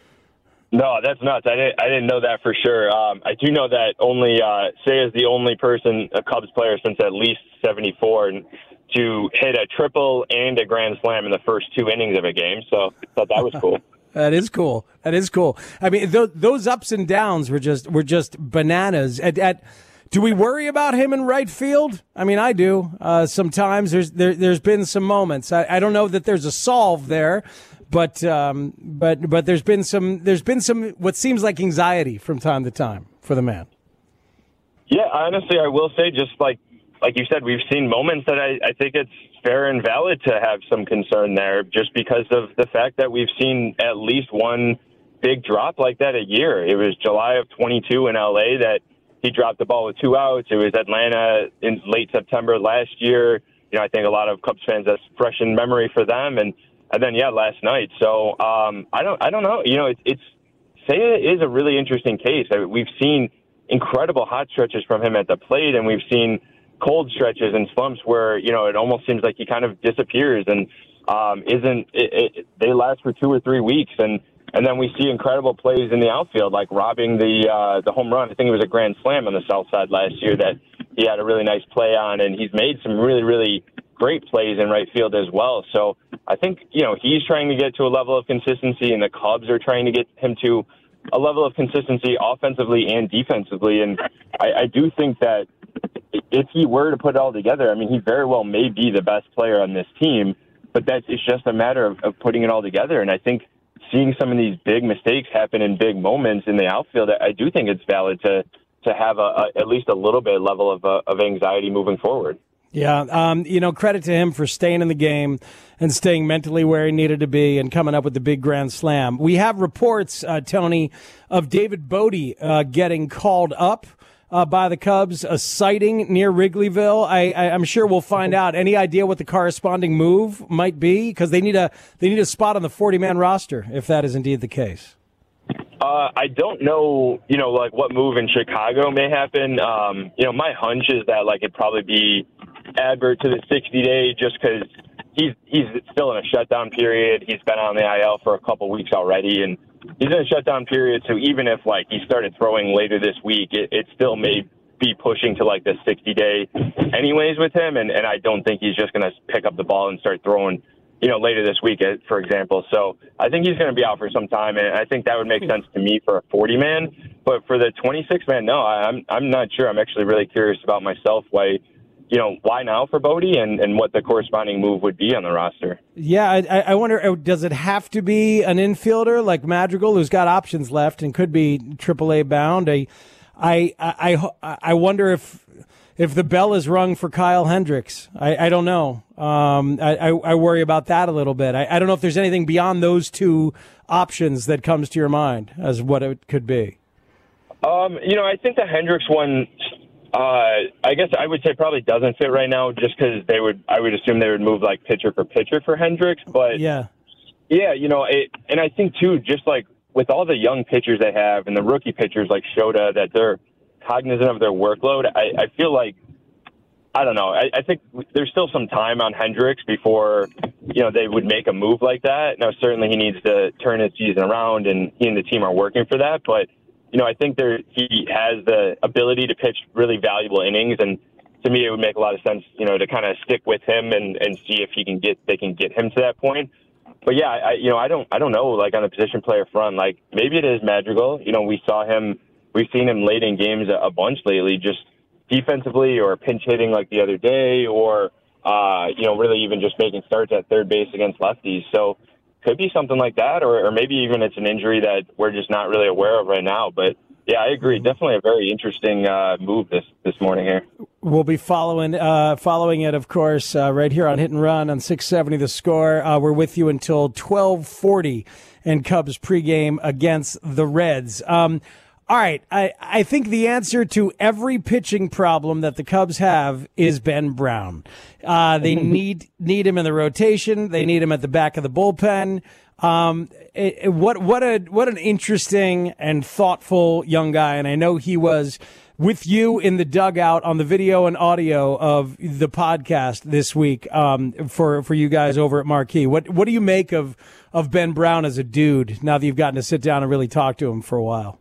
No, that's nuts. I didn't. I didn't know that for sure. Um, I do know that only uh, Seiya is the only person, a Cubs player since at least seventy-four, to hit a triple and a grand slam in the first two innings of a game. So I thought that was cool. That is cool. That is cool. I mean, th- those ups and downs were just were just bananas. At, at do we worry about him in right field? I mean, I do. Uh, sometimes there's there, there's been some moments. I, I don't know that there's a solve there. But um, but but there's been some there's been some what seems like anxiety from time to time for the man. Yeah, honestly, I will say, just like like you said, we've seen moments that I, I think it's fair and valid to have some concern there, just because of the fact that we've seen at least one big drop like that a year. It was July of twenty-two in L A that he dropped the ball with two outs. It was Atlanta in late September last year. You know, I think a lot of Cubs fans, that's fresh in memory for them. And And then, yeah, last night. So um, I don't I don't know. You know, it, it's Seiya is a really interesting case. I mean, we've seen incredible hot stretches from him at the plate, and we've seen cold stretches and slumps where, you know, it almost seems like he kind of disappears and um, isn't it, it, they last for two or three weeks. And And then we see incredible plays in the outfield, like robbing the uh, the home run. I think it was a grand slam on the south side last year that he had a really nice play on, and he's made some really, really great plays in right field as well. So I think, you know, he's trying to get to a level of consistency, and the Cubs are trying to get him to a level of consistency offensively and defensively. And I, I do think that if he were to put it all together, I mean, he very well may be the best player on this team, but that's it's just a matter of, of putting it all together. And I think seeing some of these big mistakes happen in big moments in the outfield, I do think it's valid to to have a, a at least a little bit level of uh, of anxiety moving forward. Yeah, um, you know, credit to him for staying in the game and staying mentally where he needed to be and coming up with the big grand slam. We have reports, uh, Tony, of David Bodie uh, getting called up uh, by the Cubs, a sighting near Wrigleyville. I, I, I'm sure we'll find out. Any idea what the corresponding move might be? Because they need a they need a spot on the forty-man roster if that is indeed the case. Uh, I don't know, you know, like what move in Chicago may happen. Um, you know, my hunch is that like it'd probably be Adbert to the sixty day just because he's he's still in a shutdown period. He's been on the I L for a couple weeks already, and he's in a shutdown period. So even if like he started throwing later this week, it, it still may be pushing to like the sixty day anyways with him. And, and I don't think he's just going to pick up the ball and start throwing, you know, later this week, for example. So I think he's going to be out for some time, and I think that would make sense to me for a forty man. But for the twenty-six man, no, I'm I'm not sure. I'm actually really curious about myself why, you know, why now for Bodie and, and what the corresponding move would be on the roster. Yeah, I, I wonder, does it have to be an infielder like Madrigal, who's got options left and could be triple A bound? I, I, I, I wonder if if the bell is rung for Kyle Hendricks. I, I don't know. Um, I, I worry about that a little bit. I, I don't know if there's anything beyond those two options that comes to your mind as what it could be. Um, you know, I think the Hendricks one, uh, I guess I would say probably doesn't fit right now just because they would, I would assume they would move like pitcher for pitcher for Hendricks. But yeah, yeah, you know, it, and I think too, just like with all the young pitchers they have and the rookie pitchers like Shota, that they're cognizant of their workload. I, I feel like, I don't know, I, I think there's still some time on Hendricks before, you know, they would make a move like that. Now, certainly he needs to turn his season around, and he and the team are working for that. But, you know, I think there he has the ability to pitch really valuable innings, and to me it would make a lot of sense, you know, to kind of stick with him and, and see if he can get they can get him to that point. But yeah, I, you know, I don't I don't know, like on the position player front, like maybe it is Madrigal. You know, we saw him. We've seen him late in games a bunch lately, just defensively or pinch hitting like the other day, or, uh, you know, really even just making starts at third base against lefties. So could be something like that, or, or maybe even it's an injury that we're just not really aware of right now. But, yeah, I agree. Definitely a very interesting uh, move this, this morning here. We'll be following uh, following it, of course, uh, right here on Hit and Run on six seventy The Score. Uh, we're with you until twelve forty in Cubs pregame against the Reds. Um All right, I, I think the answer to every pitching problem that the Cubs have is Ben Brown. Uh, they need need him in the rotation. They need him at the back of the bullpen. Um, it, it, what what a what an interesting and thoughtful young guy. And I know he was with you in the dugout on the video and audio of the podcast this week um, for for you guys over at Marquee. What what do you make of of Ben Brown as a dude now that you've gotten to sit down and really talk to him for a while?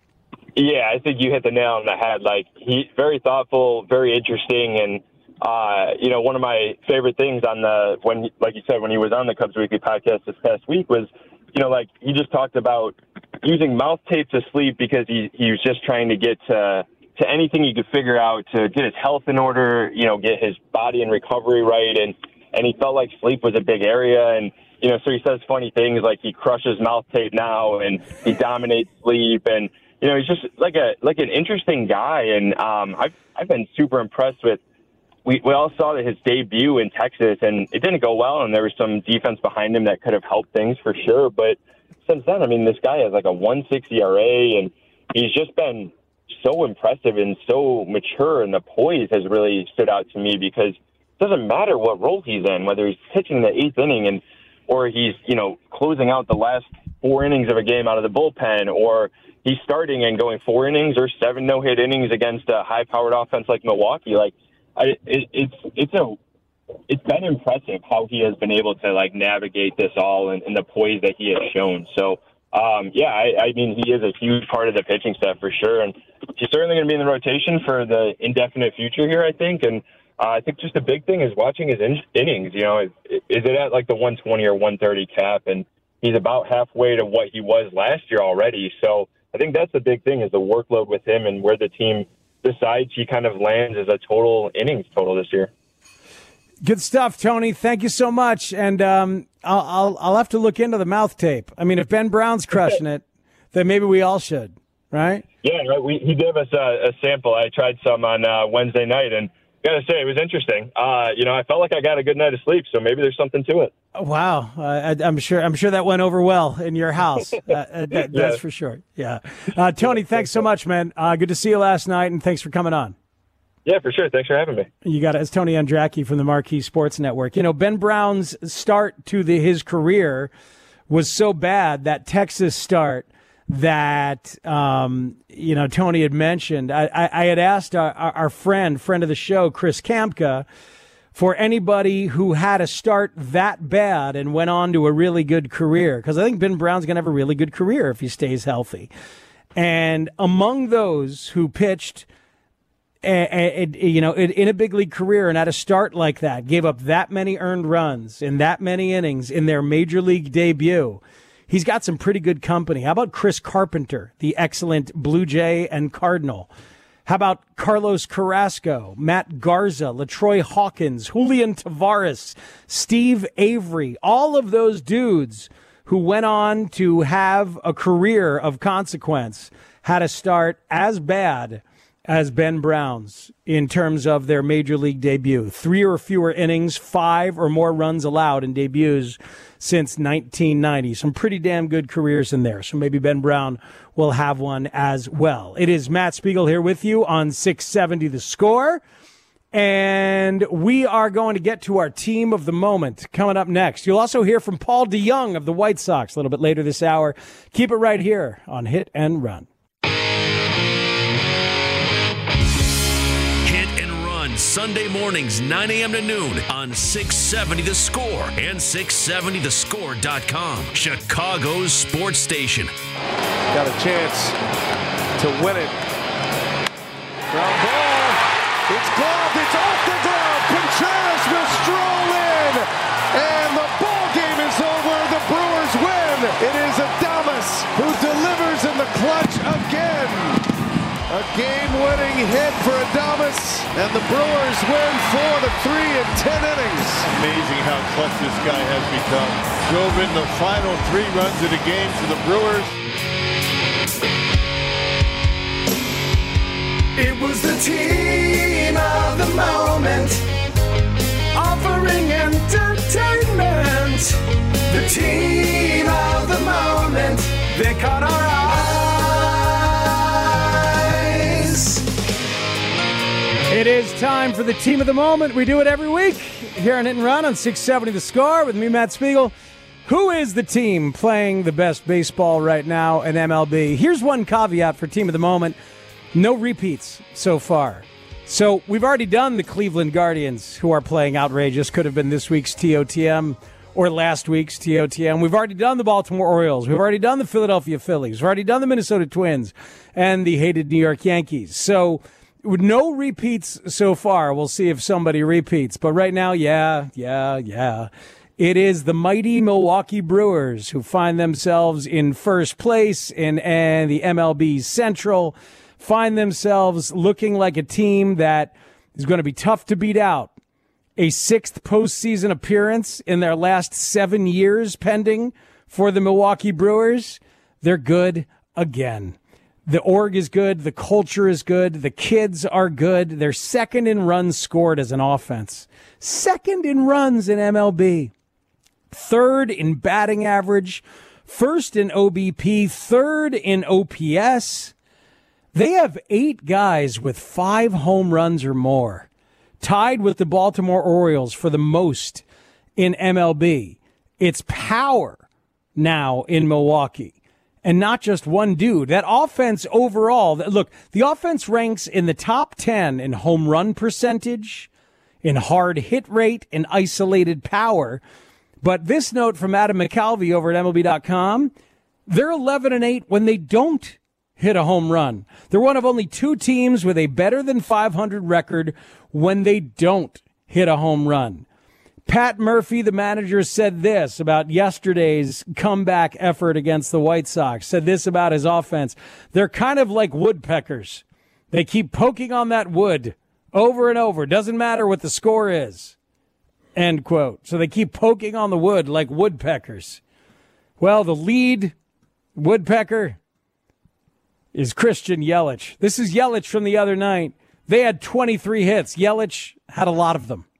Yeah, I think you hit the nail on the head. Like, he's very thoughtful, very interesting, and uh, you know, one of my favorite things on the when, like you said, when he was on the Cubs Weekly podcast this past week was, you know, like he just talked about using mouth tape to sleep because he he was just trying to get to to anything he could figure out to get his health in order, you know, get his body and recovery right, and and he felt like sleep was a big area, and you know, so he says funny things like he crushes mouth tape now and he dominates sleep, and you know, he's just like a like an interesting guy, and um, I've I've been super impressed with. We we all saw his debut in Texas, and it didn't go well, and there was some defense behind him that could have helped things for sure. But since then, I mean, this guy has like a one point six E R A, and he's just been so impressive and so mature, and the poise has really stood out to me because it doesn't matter what role he's in, whether he's pitching the eighth inning and or he's you know closing out the last four innings of a game out of the bullpen, or he's starting and going four innings or seven no-hit innings against a high-powered offense like Milwaukee. Like, I, it, it's it's a it's been impressive how he has been able to like navigate this all and, and the poise that he has shown. So um, yeah, I, I mean, he is a huge part of the pitching staff for sure. And he's certainly going to be in the rotation for the indefinite future here, I think. And uh, I think just the big thing is watching his in- innings. You know, is, is it at like the one twenty or one thirty cap? And he's about halfway to what he was last year already. So I think that's the big thing is the workload with him and where the team decides he kind of lands as a total innings total this year. Good stuff, Tony. Thank you so much. And um, I'll, I'll I'll have to look into the mouth tape. I mean, if Ben Brown's crushing it, then maybe we all should, right? Yeah, right. We, he gave us a, a sample. I tried some on uh, Wednesday night, and I got to say, it was interesting. Uh, you know, I felt like I got a good night of sleep, so maybe there's something to it. Wow, uh, I, I'm sure. I'm sure that went over well in your house. Uh, that, that's Yeah. for sure. Yeah, uh, Tony, thanks so much, man. Uh, good to see you last night, and thanks for coming on. Yeah, for sure. Thanks for having me. You got it. It's Tony Andracki from the Marquee Sports Network. You know, Ben Brown's start to the, his career was so bad, that Texas start that, um, you know, Tony had mentioned. I, I, I had asked our, our friend, friend of the show, Chris Kamka, for anybody who had a start that bad and went on to a really good career. Because I think Ben Brown's going to have a really good career if he stays healthy. And among those who pitched And, and, you know, in, in a big league career and at a start like that, gave up that many earned runs in that many innings in their major league debut, he's got some pretty good company. How about Chris Carpenter, the excellent Blue Jay and Cardinal? How about Carlos Carrasco, Matt Garza, LaTroy Hawkins, Julian Tavares, Steve Avery, all of those dudes who went on to have a career of consequence had a start as bad as Ben Brown's in terms of their major league debut. Three or fewer innings, five or more runs allowed in debuts since nineteen ninety. Some pretty damn good careers in there. So maybe Ben Brown will have one as well. It is Matt Spiegel here with you on six seventy The Score. And we are going to get to our team of the moment coming up next. You'll also hear from Paul DeJong of the White Sox a little bit later this hour. Keep it right here on Hit and Run. Sunday mornings, nine a.m. to noon on six seventy The Score and six seventy the score dot com. Chicago's sports station. Got a chance to win it. Ground ball. It's gloved. It's off the glove. Contreras will stroll in. And the ball game is over. The Brewers win. It is Adames who delivers in the clutch again. A game-winning hit for Adames, and the Brewers win four to three in ten innings. Amazing how clutch this guy has become. Drove in the final three runs of the game for the Brewers. It was the team of the moment, offering entertainment. The team of the moment, they caught our eyes. It is time for the team of the moment. We do it every week here on Hit and Run on six seventy The Score with me, Matt Spiegel. Who is the team playing the best baseball right now in M L B? Here's one caveat for team of the moment. No repeats so far. So we've already done the Cleveland Guardians, who are playing outrageous. Could have been this week's T O T M or last week's T O T M. We've already done the Baltimore Orioles. We've already done the Philadelphia Phillies. We've already done the Minnesota Twins and the hated New York Yankees. So with no repeats so far. We'll see if somebody repeats. But right now, yeah, yeah, yeah. It is the mighty Milwaukee Brewers who find themselves in first place in, in the M L B Central, find themselves looking like a team that is going to be tough to beat out. A sixth postseason appearance in their last seven years pending for the Milwaukee Brewers. They're good again. The org is good. The culture is good. The kids are good. They're second in runs scored as an offense. Second in runs in M L B. Third in batting average. First in O B P. Third in O P S. They have eight guys with five home runs or more, tied with the Baltimore Orioles for the most in M L B. It's power now in Milwaukee. And not just one dude. That offense overall, look, the offense ranks in the top ten in home run percentage, in hard hit rate, in isolated power. But this note from Adam McCalvey over at M L B dot com, They're eleven and eight when they don't hit a home run. They're one of only two teams with a better than five hundred record when they don't hit a home run. Pat Murphy, the manager, said this about yesterday's comeback effort against the White Sox, said this about his offense. They're kind of like woodpeckers. They keep poking on that wood over and over. Doesn't matter what the score is. End quote. So they keep poking on the wood like woodpeckers. Well, the lead woodpecker is Christian Yelich. This is Yelich from the other night. They had twenty-three hits. Yelich had a lot of them.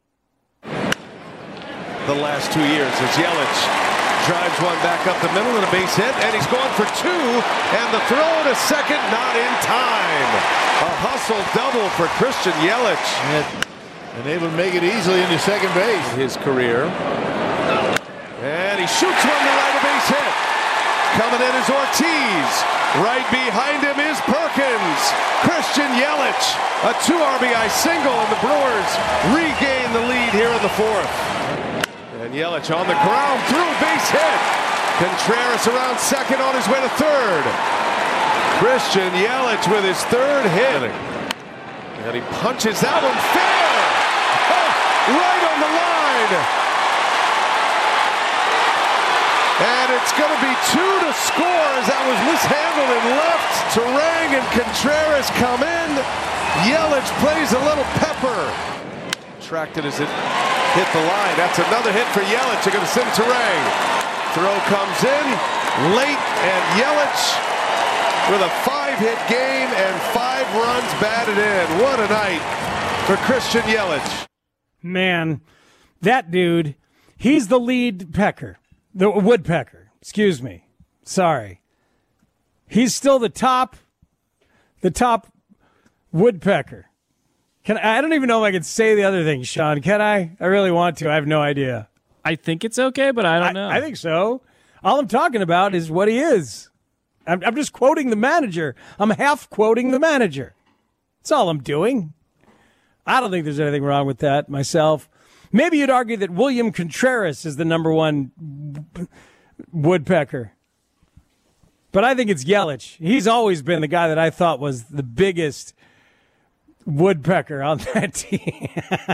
The last two years as Yelich drives one back up the middle and a base hit, and he's going for two, and the throw to second, not in time. A hustle double for Christian Yelich. And able to make it easily into second base. His career. And he shoots one to right, a base hit. Coming in is Ortiz. Right behind him is Perkins. Christian Yelich, a two R B I single, and the Brewers regain the lead here in the fourth. And Yelich on the ground through, base hit. Contreras around second on his way to third. Christian Yelich with his third hit. And he punches that one fair. Oh, right on the line. And it's going to be two to score as that was mishandled and left. Turang and Contreras come in. Yelich plays a little pepper. Tracked it as it hit the line. That's another hit for Yelich. They're going to send Turang. Throw comes in late, and Yelich with a five-hit game and five runs batted in. What a night for Christian Yelich. Man, that dude, he's the lead pecker. The woodpecker. Excuse me. Sorry. He's still the top, the top woodpecker. Can I don't even know if I can say the other thing, Sean. Can I? I really want to. I have no idea. I think it's okay, but I don't I, know. I think so. All I'm talking about is what he is. I'm, I'm just quoting the manager. I'm half quoting the manager. That's all I'm doing. I don't think there's anything wrong with that myself. Maybe you'd argue that William Contreras is the number one woodpecker. But I think it's Yelich. He's always been the guy that I thought was the biggest woodpecker on that team.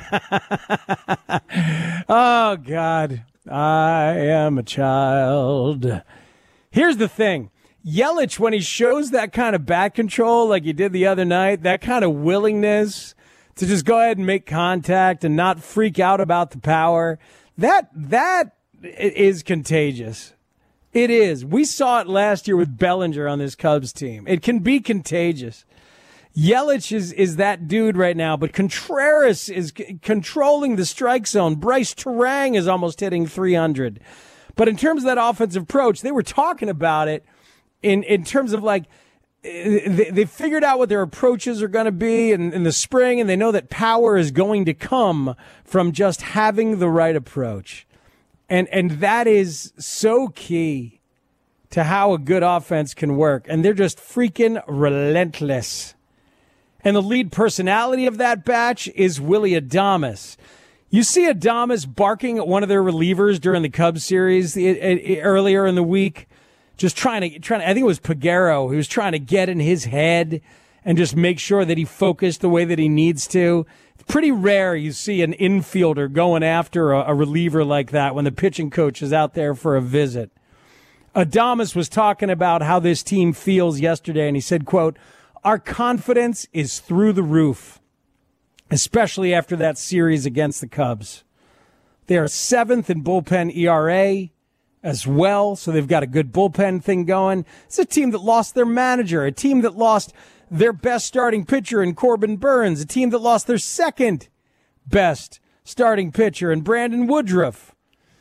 Oh, God. I am a child. Here's the thing. Yelich, when he shows that kind of bat control like he did the other night, that kind of willingness to just go ahead and make contact and not freak out about the power, that that is contagious. It is. We saw it last year with Bellinger on this Cubs team. It can be contagious. Yelich is, is that dude right now, but Contreras is c- controlling the strike zone. Bryce Turang is almost hitting three hundred. But in terms of that offensive approach, they were talking about it in, in terms of like, they, they figured out what their approaches are going to be in, in the spring, and they know that power is going to come from just having the right approach. And, and that is so key to how a good offense can work. And they're just freaking relentless. And the lead personality of that batch is Willy Adames. You see Adames barking at one of their relievers during the Cubs series earlier in the week, just trying to, trying to, I think it was Peguero, who was trying to get in his head and just make sure that he focused the way that he needs to. It's pretty rare you see an infielder going after a, a reliever like that when the pitching coach is out there for a visit. Adames was talking about how this team feels yesterday, and he said, quote, "Our confidence is through the roof, especially after that series against the Cubs. They are seventh in bullpen E R A as well, so they've got a good bullpen thing going. It's a team that lost their manager, a team that lost their best starting pitcher in Corbin Burns, a team that lost their second best starting pitcher in Brandon Woodruff.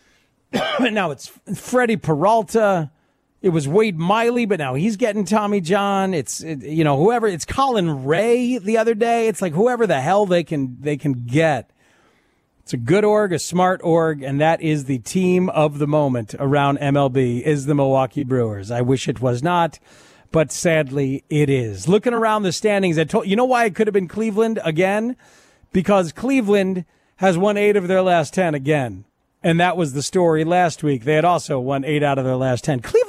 Now it's Freddie Peralta. It was Wade Miley, but now he's getting Tommy John. It's, it, you know, whoever, it's Colin Ray the other day. It's like whoever the hell they can, they can get. It's a good org, a smart org, and that is the team of the moment around M L B is the Milwaukee Brewers. I wish it was not, but sadly it is. Looking around the standings, I told, you know why it could have been Cleveland again? Because Cleveland has won eight of their last ten again. And that was the story last week. They had also won eight out of their last ten. Cleveland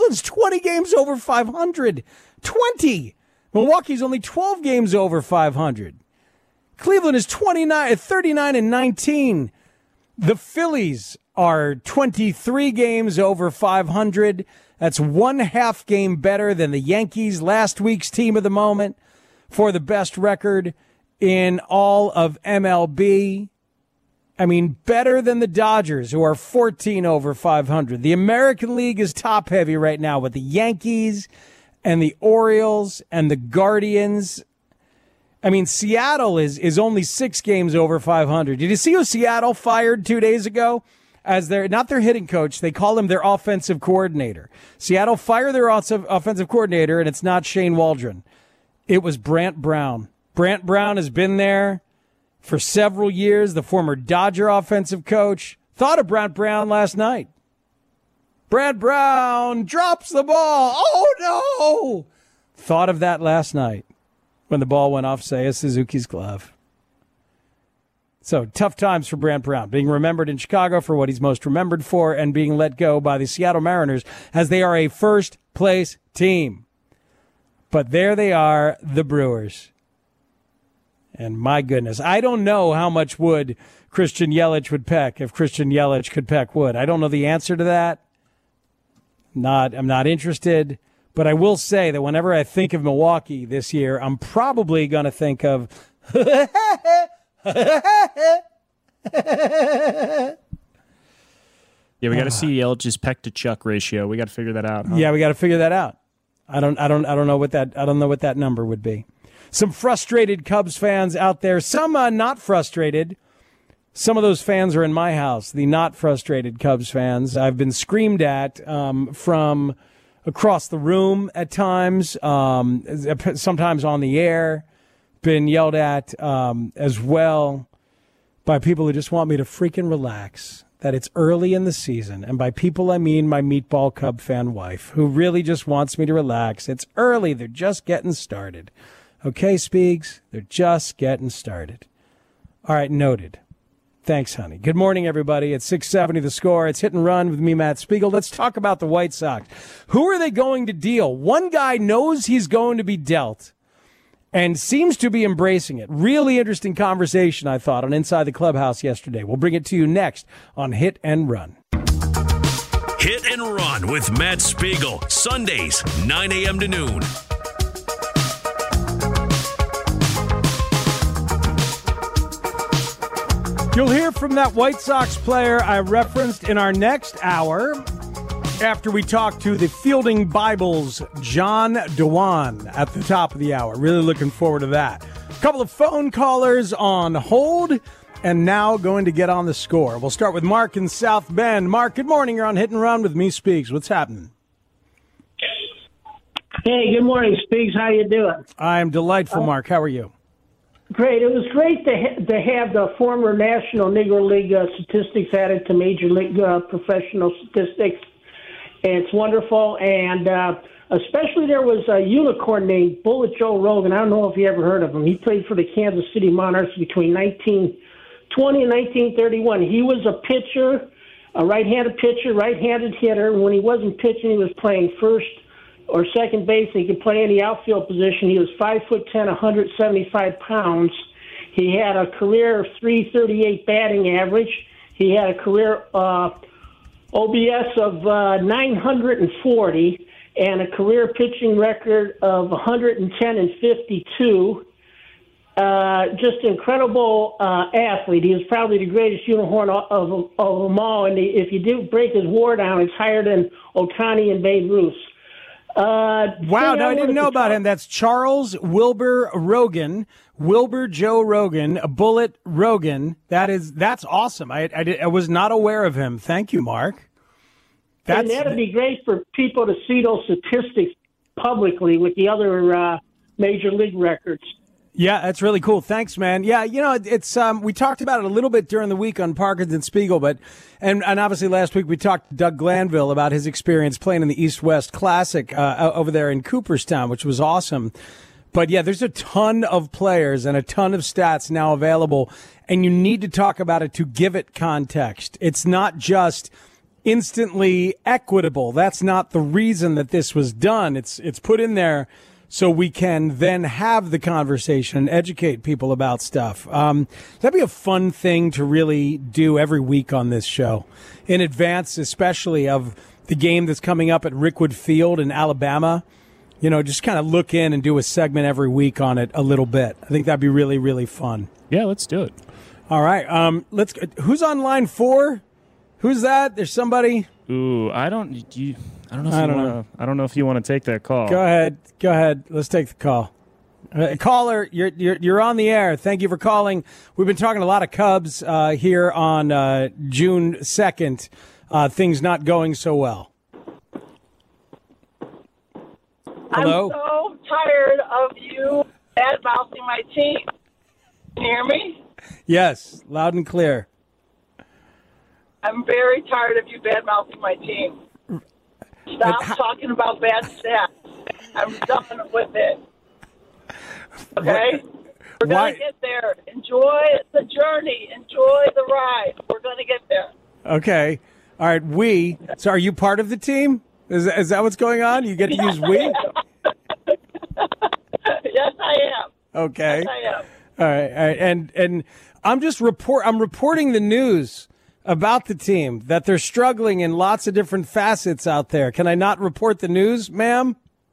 Cleveland's twenty games over five hundred. twenty. Milwaukee's only twelve games over five hundred. Cleveland is twenty-nine, thirty-nine and nineteen. The Phillies are twenty-three games over five hundred. That's one half game better than the Yankees, last week's team of the moment, for the best record in all of M L B. I mean, better than the Dodgers, who are fourteen over five hundred. The American League is top heavy right now with the Yankees and the Orioles and the Guardians. I mean, Seattle is is only six games over five hundred. Did you see who Seattle fired two days ago as their, not their hitting coach, they call him their offensive coordinator. Seattle fired their offensive coordinator, and it's not Shane Waldron. It was Brant Brown. Brant Brown has been there for several years, the former Dodger offensive coach. Thought of Brant Brown last night. Brant Brown drops the ball. Oh, no! Thought of that last night when the ball went off Seiya Suzuki's glove. So, tough times for Brant Brown, being remembered in Chicago for what he's most remembered for and being let go by the Seattle Mariners as they are a first-place team. But there they are, the Brewers. And my goodness, I don't know how much wood Christian Yelich would peck if Christian Yelich could peck wood. I don't know the answer to that. Not, I'm not interested. But I will say that whenever I think of Milwaukee this year, I'm probably going to think of Yeah, we got to see Yelich's peck to chuck ratio. We got to figure that out. Huh? Yeah, we got to figure that out. I don't, I don't, I don't know what that, I don't know what that number would be. Some frustrated Cubs fans out there. Some uh, not frustrated. Some of those fans are in my house. The not frustrated Cubs fans. I've been screamed at um, from across the room at times. Um, sometimes on the air. Been yelled at um, as well by people who just want me to freaking relax. That it's early in the season. And by people, I mean my meatball Cub fan wife, who really just wants me to relax. It's early. They're just getting started. Okay, Speegs, they're just getting started. All right, noted. Thanks, honey. Good morning, everybody. It's six seventy The Score. It's Hit and Run with me, Matt Spiegel. Let's talk about the White Sox. Who are they going to deal? One guy knows he's going to be dealt and seems to be embracing it. Really interesting conversation, I thought, on Inside the Clubhouse yesterday. We'll bring it to you next on Hit and Run. Hit and Run with Matt Spiegel. Sundays, nine a.m. to noon. You'll hear from that White Sox player I referenced in our next hour after we talk to the Fielding Bible's John Dewan at the top of the hour. Really looking forward to that. A couple of phone callers on hold and now going to get on the score. We'll start with Mark in South Bend. Mark, good morning. You're on Hit and Run with me, Speaks. What's happening? Hey, good morning, Speaks. How you doing? I'm delightful, Mark. How are you? Great. It was great to, ha- to have the former National Negro League uh, statistics added to Major League uh, professional statistics. It's wonderful. And uh, especially there was a unicorn named Bullet Joe Rogan. I don't know if you ever heard of him. He played for the Kansas City Monarchs between nineteen twenty and nineteen thirty-one. He was a pitcher, a right-handed pitcher, right-handed hitter. And when he wasn't pitching, he was playing first or second base. He could play any outfield position. He was five foot ten, one hundred seventy-five pounds. He had a career three thirty-eight batting average. He had a career uh, O B S of uh, nine hundred forty and a career pitching record of one hundred ten and fifty-two. Uh, just incredible uh, athlete. He was probably the greatest unicorn of, of, of them all. And he, if you do break his WAR down, it's higher than Ohtani and Babe Ruth. Uh, wow, no, I didn't know about him. That's Charles Wilbur Rogan, Wilbur Joe Rogan, Bullet Rogan. That is, that's awesome. I, I, did, I was not aware of him. Thank you, Mark. That's, and that'd be great for people to see those statistics publicly with the other uh, major league records. Yeah, that's really cool. Thanks, man. Yeah, you know, it's um, we talked about it a little bit during the week on Parkins and Spiegel, but and, and obviously last week we talked to Doug Glanville about his experience playing in the East-West Classic uh, over there in Cooperstown, which was awesome. But yeah, there's a ton of players and a ton of stats now available, and you need to talk about it to give it context. It's not just instantly equitable. That's not the reason that this was done. It's it's put in there so we can then have the conversation and educate people about stuff. Um, that'd be a fun thing to really do every week on this show, in advance especially of the game that's coming up at Rickwood Field in Alabama. You know, just kind of look in and do a segment every week on it a little bit. I think that'd be really, really fun. Yeah, let's do it. All right. Um, let's. Who's on line four? Who's that? There's somebody. Ooh, I don't. You, I don't know. If I you don't wanna, know. I don't know if you want to take that call. Go ahead. Go ahead. Let's take the call. Uh, caller, you're, you're you're on the air. Thank you for calling. We've been talking a lot of Cubs uh, here on uh, June second. Uh, things not going so well. Hello? I'm so tired of you bad-mouthing my team. Can you hear me? Yes, loud and clear. I'm very tired of you bad-mouthing my team. Stop talking about bad stats. I'm done with it. Okay? We're going to get there. Enjoy the journey. Enjoy the ride. We're going to get there. Okay. All right. We. So, are you part of the team? Is is that what's going on? You get to use we? Yes, I am. Okay. Yes, I am. All right. All right. And and I'm just report. I'm reporting the news about the team that they're struggling in lots of different facets out there. Can I not report the news, ma'am?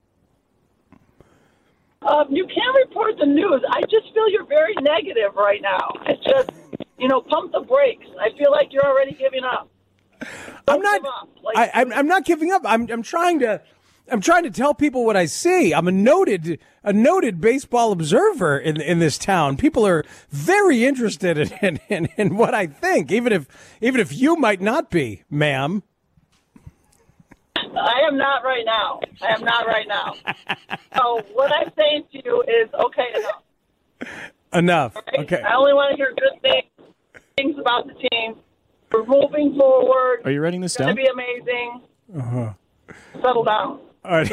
Um, you can't report the news. I just feel you're very negative right now. It's just, you know, pump the brakes. I feel like you're already giving up. Don't I'm not. give up. Like, I, I'm, I'm not giving up. I'm I'm trying to. I'm trying to tell people what I see. I'm a noted a noted baseball observer in in this town. People are very interested in in, in, in what I think, even if even if you might not be, ma'am. I am not right now. I am not right now. So what I'm saying to you is, okay, enough. Enough. Right? Okay. I only want to hear good things, things about the team. We're moving forward. Are you writing this it's down? It's going to be amazing. Uh-huh. Settle down. All right.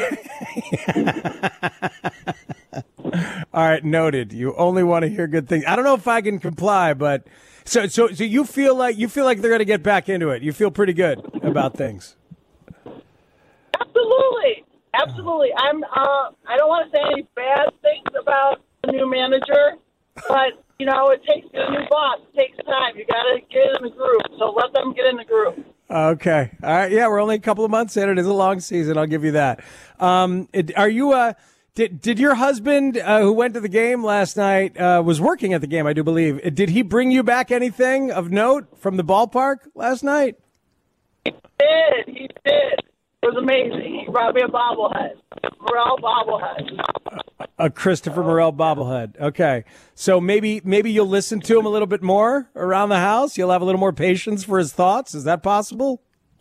All right, noted. You only want to hear good things. I don't know if I can comply, but so so so you feel like you feel like they're going to get back into it. You feel pretty good about things. Absolutely, absolutely. I'm. Uh, I don't want to say any bad things about the new manager, but you know, it takes a new boss. It takes time. You got to get in the groove. So let them get in the groove. Okay. All right. Yeah, we're only a couple of months in. It is a long season. I'll give you that. Um, it, are you? Uh, did did your husband, uh, who went to the game last night, uh, was working at the game? I do believe. Did he bring you back anything of note from the ballpark last night? He did. He did. It was amazing. He brought me a bobblehead, Morel bobblehead. A Christopher Morel bobblehead. Okay, so maybe maybe you'll listen to him a little bit more around the house. You'll have a little more patience for his thoughts. Is that possible?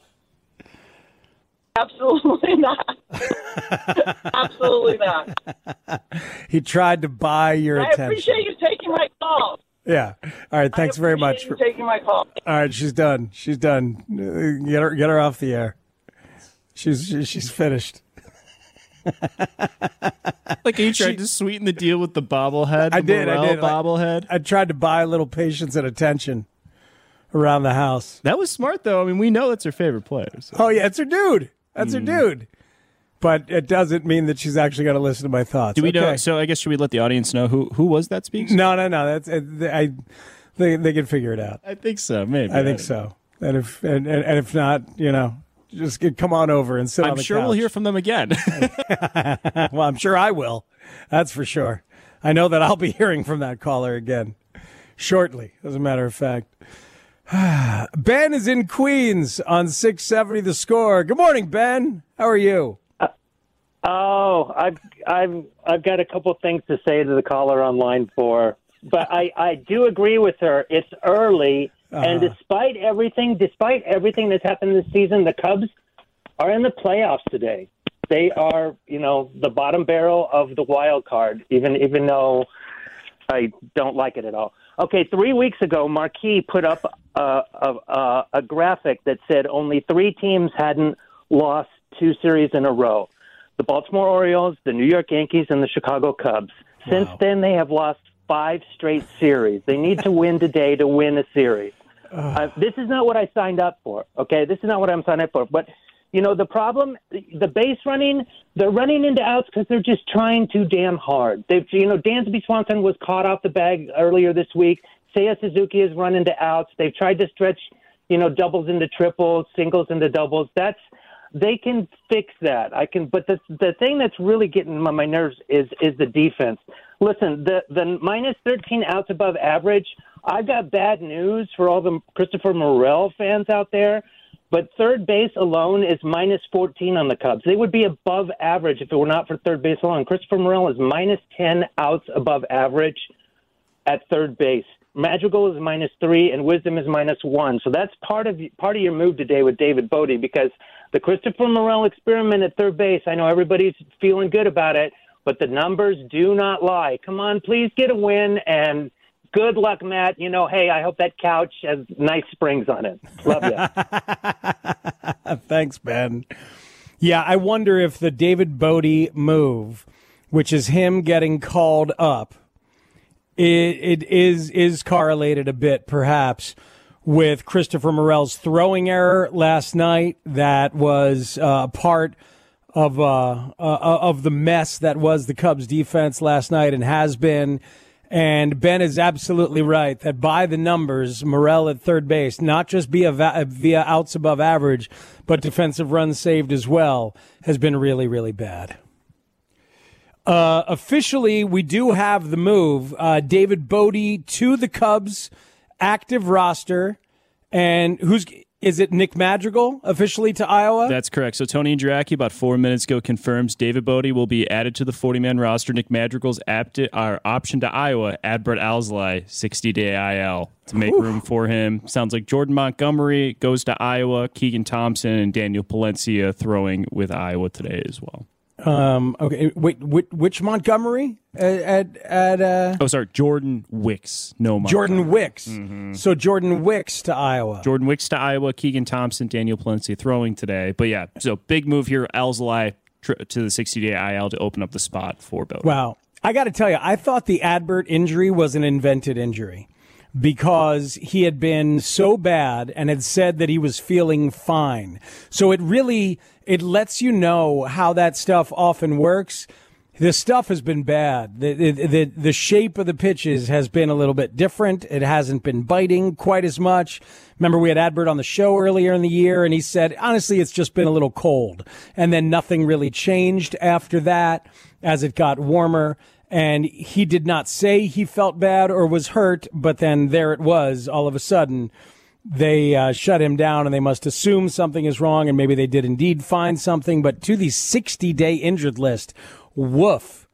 Absolutely not. Absolutely not. He tried to buy your I attention. appreciate you taking my call. Yeah. All right. Thanks very much for taking my call. All right. She's done. She's done. Uh, Get her. Get her off the air. She's she's finished. Like you tried to sweeten the deal with the bobblehead. The I did. Morel I did. bobblehead. I, I tried to buy a little patience and attention around the house. That was smart, though. I mean, we know that's her favorite player. So. Oh yeah, it's her dude. That's Mm. her dude. But it doesn't mean that she's actually going to listen to my thoughts. Do we okay. know? So I guess should we let the audience know who who was that speaks? No, no, no. That's I. They they can figure it out. I think so. Maybe. I think so. And if and, and, and if not, you know, just get, come on over and sit I'm on the sure couch. we'll hear from them again. Well, I'm sure I will. That's for sure. I know that I'll be hearing from that caller again shortly, as a matter of fact. Ben is in Queens on six seventy The Score. Good morning, Ben. How are you? Uh, oh, I've I've I've got a couple things to say to the caller on line four, but I, I do agree with her. It's early, uh-huh. and despite everything, despite everything that's happened this season, the Cubs are in the playoffs today. They are, you know, the bottom barrel of the wild card, even even though I don't like it at all. Okay, three weeks ago, Marquee put up a, a, a graphic that said only three teams hadn't lost two series in a row. The Baltimore Orioles, the New York Yankees, and the Chicago Cubs. Since wow. then, they have lost five straight series. They need to win today to win a series. Uh, this is not what I signed up for, okay? This is not what I'm signed up for. But, you know, the problem, the base running, they're running into outs because they're just trying too damn hard. They've, you know, Dansby Swanson was caught off the bag earlier this week. Seiya Suzuki has run into outs. They've tried to stretch, you know, doubles into triples, singles into doubles. That's they can fix that. I can, but the the thing that's really getting on my nerves is is the defense. Listen, the the minus thirteen outs above average. I've got bad news for all the Christopher Morel fans out there, but third base alone is minus fourteen on the Cubs. They would be above average if it were not for third base alone. Christopher Morel is minus ten outs above average at third base. Madrigal is minus three, and Wisdom is minus one. So that's part of part of your move today with David Bodie, because the Christopher Morel experiment at third base, I know everybody's feeling good about it, but the numbers do not lie. Come on, please get a win, and good luck, Matt. You know, hey, I hope that couch has nice springs on it. Love you. Thanks, Ben. Yeah, I wonder if the David Bodie move, which is him getting called up, It, it is is correlated a bit, perhaps, with Christopher Morel's throwing error last night. That was uh, part of uh, uh, of the mess that was the Cubs' defense last night and has been. And Ben is absolutely right that by the numbers, Morel at third base, not just via via outs above average, but defensive runs saved as well, has been really, really bad. Uh, officially, we do have the move. Uh, David Bodie to the Cubs active roster. And who's is it? Nick Madrigal officially to Iowa? That's correct. So Tony Indraki about four minutes ago confirms David Bodie will be added to the forty-man roster. Nick Madrigal's apt our option to Iowa. Add Brett Alzolay, sixty-day I L to make Ooh. room for him. Sounds like Jordan Montgomery goes to Iowa. Keegan Thompson and Daniel Palencia throwing with Iowa today as well. Um, okay, wait, which, which Montgomery at, at, uh, oh, sorry, Jordan Wicks. No, Montgomery. Jordan Wicks. Mm-hmm. So Jordan Wicks to Iowa. Jordan Wicks to Iowa, Keegan Thompson, Daniel Palencia throwing today. But yeah, so big move here. Alzolay tr- to the sixty-day I L to open up the spot for Bodie. Wow. I got to tell you, I thought the Adbert injury was an invented injury because he had been so bad and had said that he was feeling fine. So it really, it lets you know how that stuff often works. The stuff has been bad. The, the, the, the shape of the pitches has been a little bit different. It hasn't been biting quite as much. Remember, we had Adbert on the show earlier in the year, and he said, honestly, it's just been a little cold. And then nothing really changed after that as it got warmer. And he did not say he felt bad or was hurt, but then there it was. All of a sudden, they uh, shut him down, and they must assume something is wrong, and maybe they did indeed find something. But to the sixty-day injured list, woof.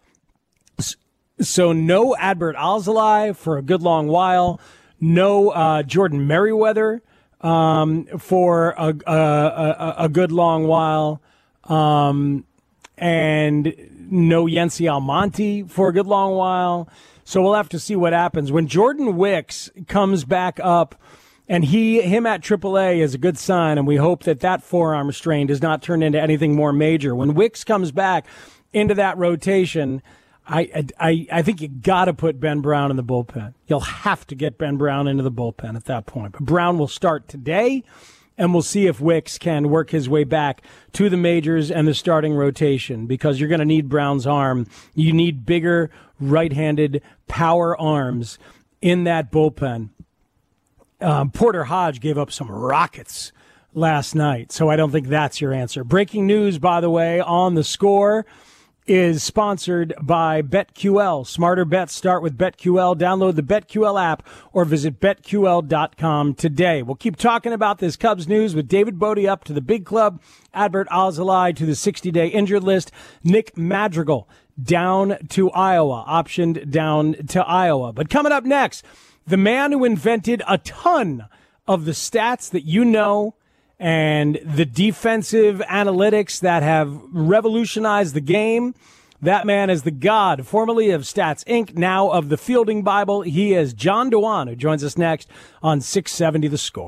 So no Adbert Alzolay for a good long while. No uh, Jordan Merriweather um, for a, a, a, a good long while. Um, and no Yency Almonte for a good long while. So we'll have to see what happens. When Jordan Wicks comes back up, and he him at triple A is a good sign, and we hope that that forearm strain does not turn into anything more major. When Wicks comes back into that rotation, I I, I think you got to put Ben Brown in the bullpen. You'll have to get Ben Brown into the bullpen at that point. But Brown will start today, and we'll see if Wicks can work his way back to the majors and the starting rotation, because you're going to need Brown's arm. You need bigger right-handed power arms in that bullpen. Um, Porter Hodge gave up some rockets last night, so I don't think that's your answer. Breaking news, by the way, on The Score is sponsored by BetQL. Smarter bets start with BetQL. Download the BetQL app or visit bet Q L dot com today. We'll keep talking about this Cubs news with David Bodie up to the big club, Adbert Alzolay to the sixty-day injured list, Nick Madrigal down to Iowa, optioned down to Iowa. But coming up next, the man who invented a ton of the stats that you know and the defensive analytics that have revolutionized the game. That man is the god, formerly of Stats Incorporated, now of the Fielding Bible. He is John Dewan, who joins us next on six seventy The Score.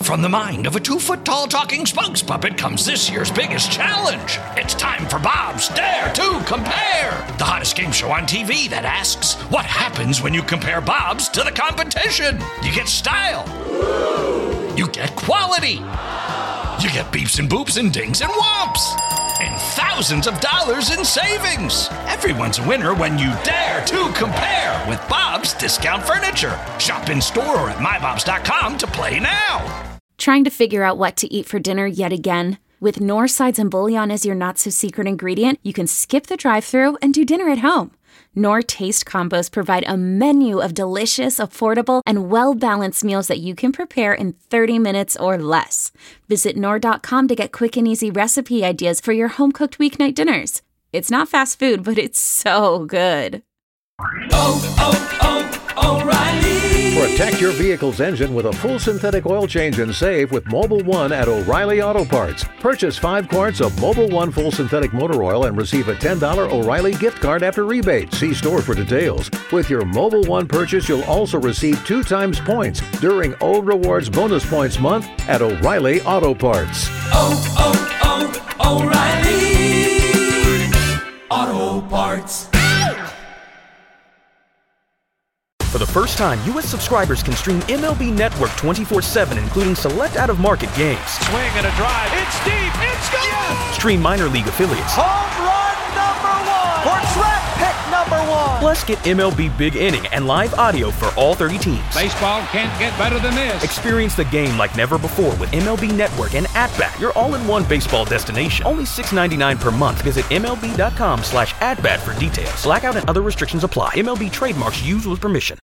From the mind of a two-foot-tall talking spokes puppet comes this year's biggest challenge. It's time for Bob's Dare to Compare, the hottest game show on T V that asks, what happens when you compare Bob's to the competition? You get style. You get quality. You get beeps and boops and dings and whomps. And thousands of dollars in savings. Everyone's a winner when you dare to compare with Bob's Discount Furniture. Shop in store or at my bobs dot com to play now. Trying to figure out what to eat for dinner yet again? With Knorr sides and bouillon as your not-so-secret ingredient, you can skip the drive-thru and do dinner at home. Knorr Taste Combos provide a menu of delicious, affordable, and well-balanced meals that you can prepare in thirty minutes or less. Visit Knorr dot com to get quick and easy recipe ideas for your home-cooked weeknight dinners. It's not fast food, but it's so good. Oh, oh, oh, O'Reilly. Protect your vehicle's engine with a full synthetic oil change and save with Mobil one at O'Reilly Auto Parts. Purchase five quarts of Mobil one full synthetic motor oil and receive a ten dollars O'Reilly gift card after rebate. See store for details. With your Mobil one purchase, you'll also receive two times points during O Rewards Bonus Points Month at O'Reilly Auto Parts. Oh, oh, oh, O'Reilly Auto Parts. For the first time, U S subscribers can stream M L B Network twenty-four seven, including select out-of-market games. Swing and a drive. It's deep. It's gone. Yes. Stream minor league affiliates. Home run number one. Or draft pick number one. Plus, get M L B Big Inning and live audio for all thirty teams. Baseball can't get better than this. Experience the game like never before with M L B Network and At-Bat, your all-in-one baseball destination. Only six dollars and ninety-nine cents per month. Visit M L B dot com slash at bat for details. Blackout and other restrictions apply. M L B trademarks used with permission.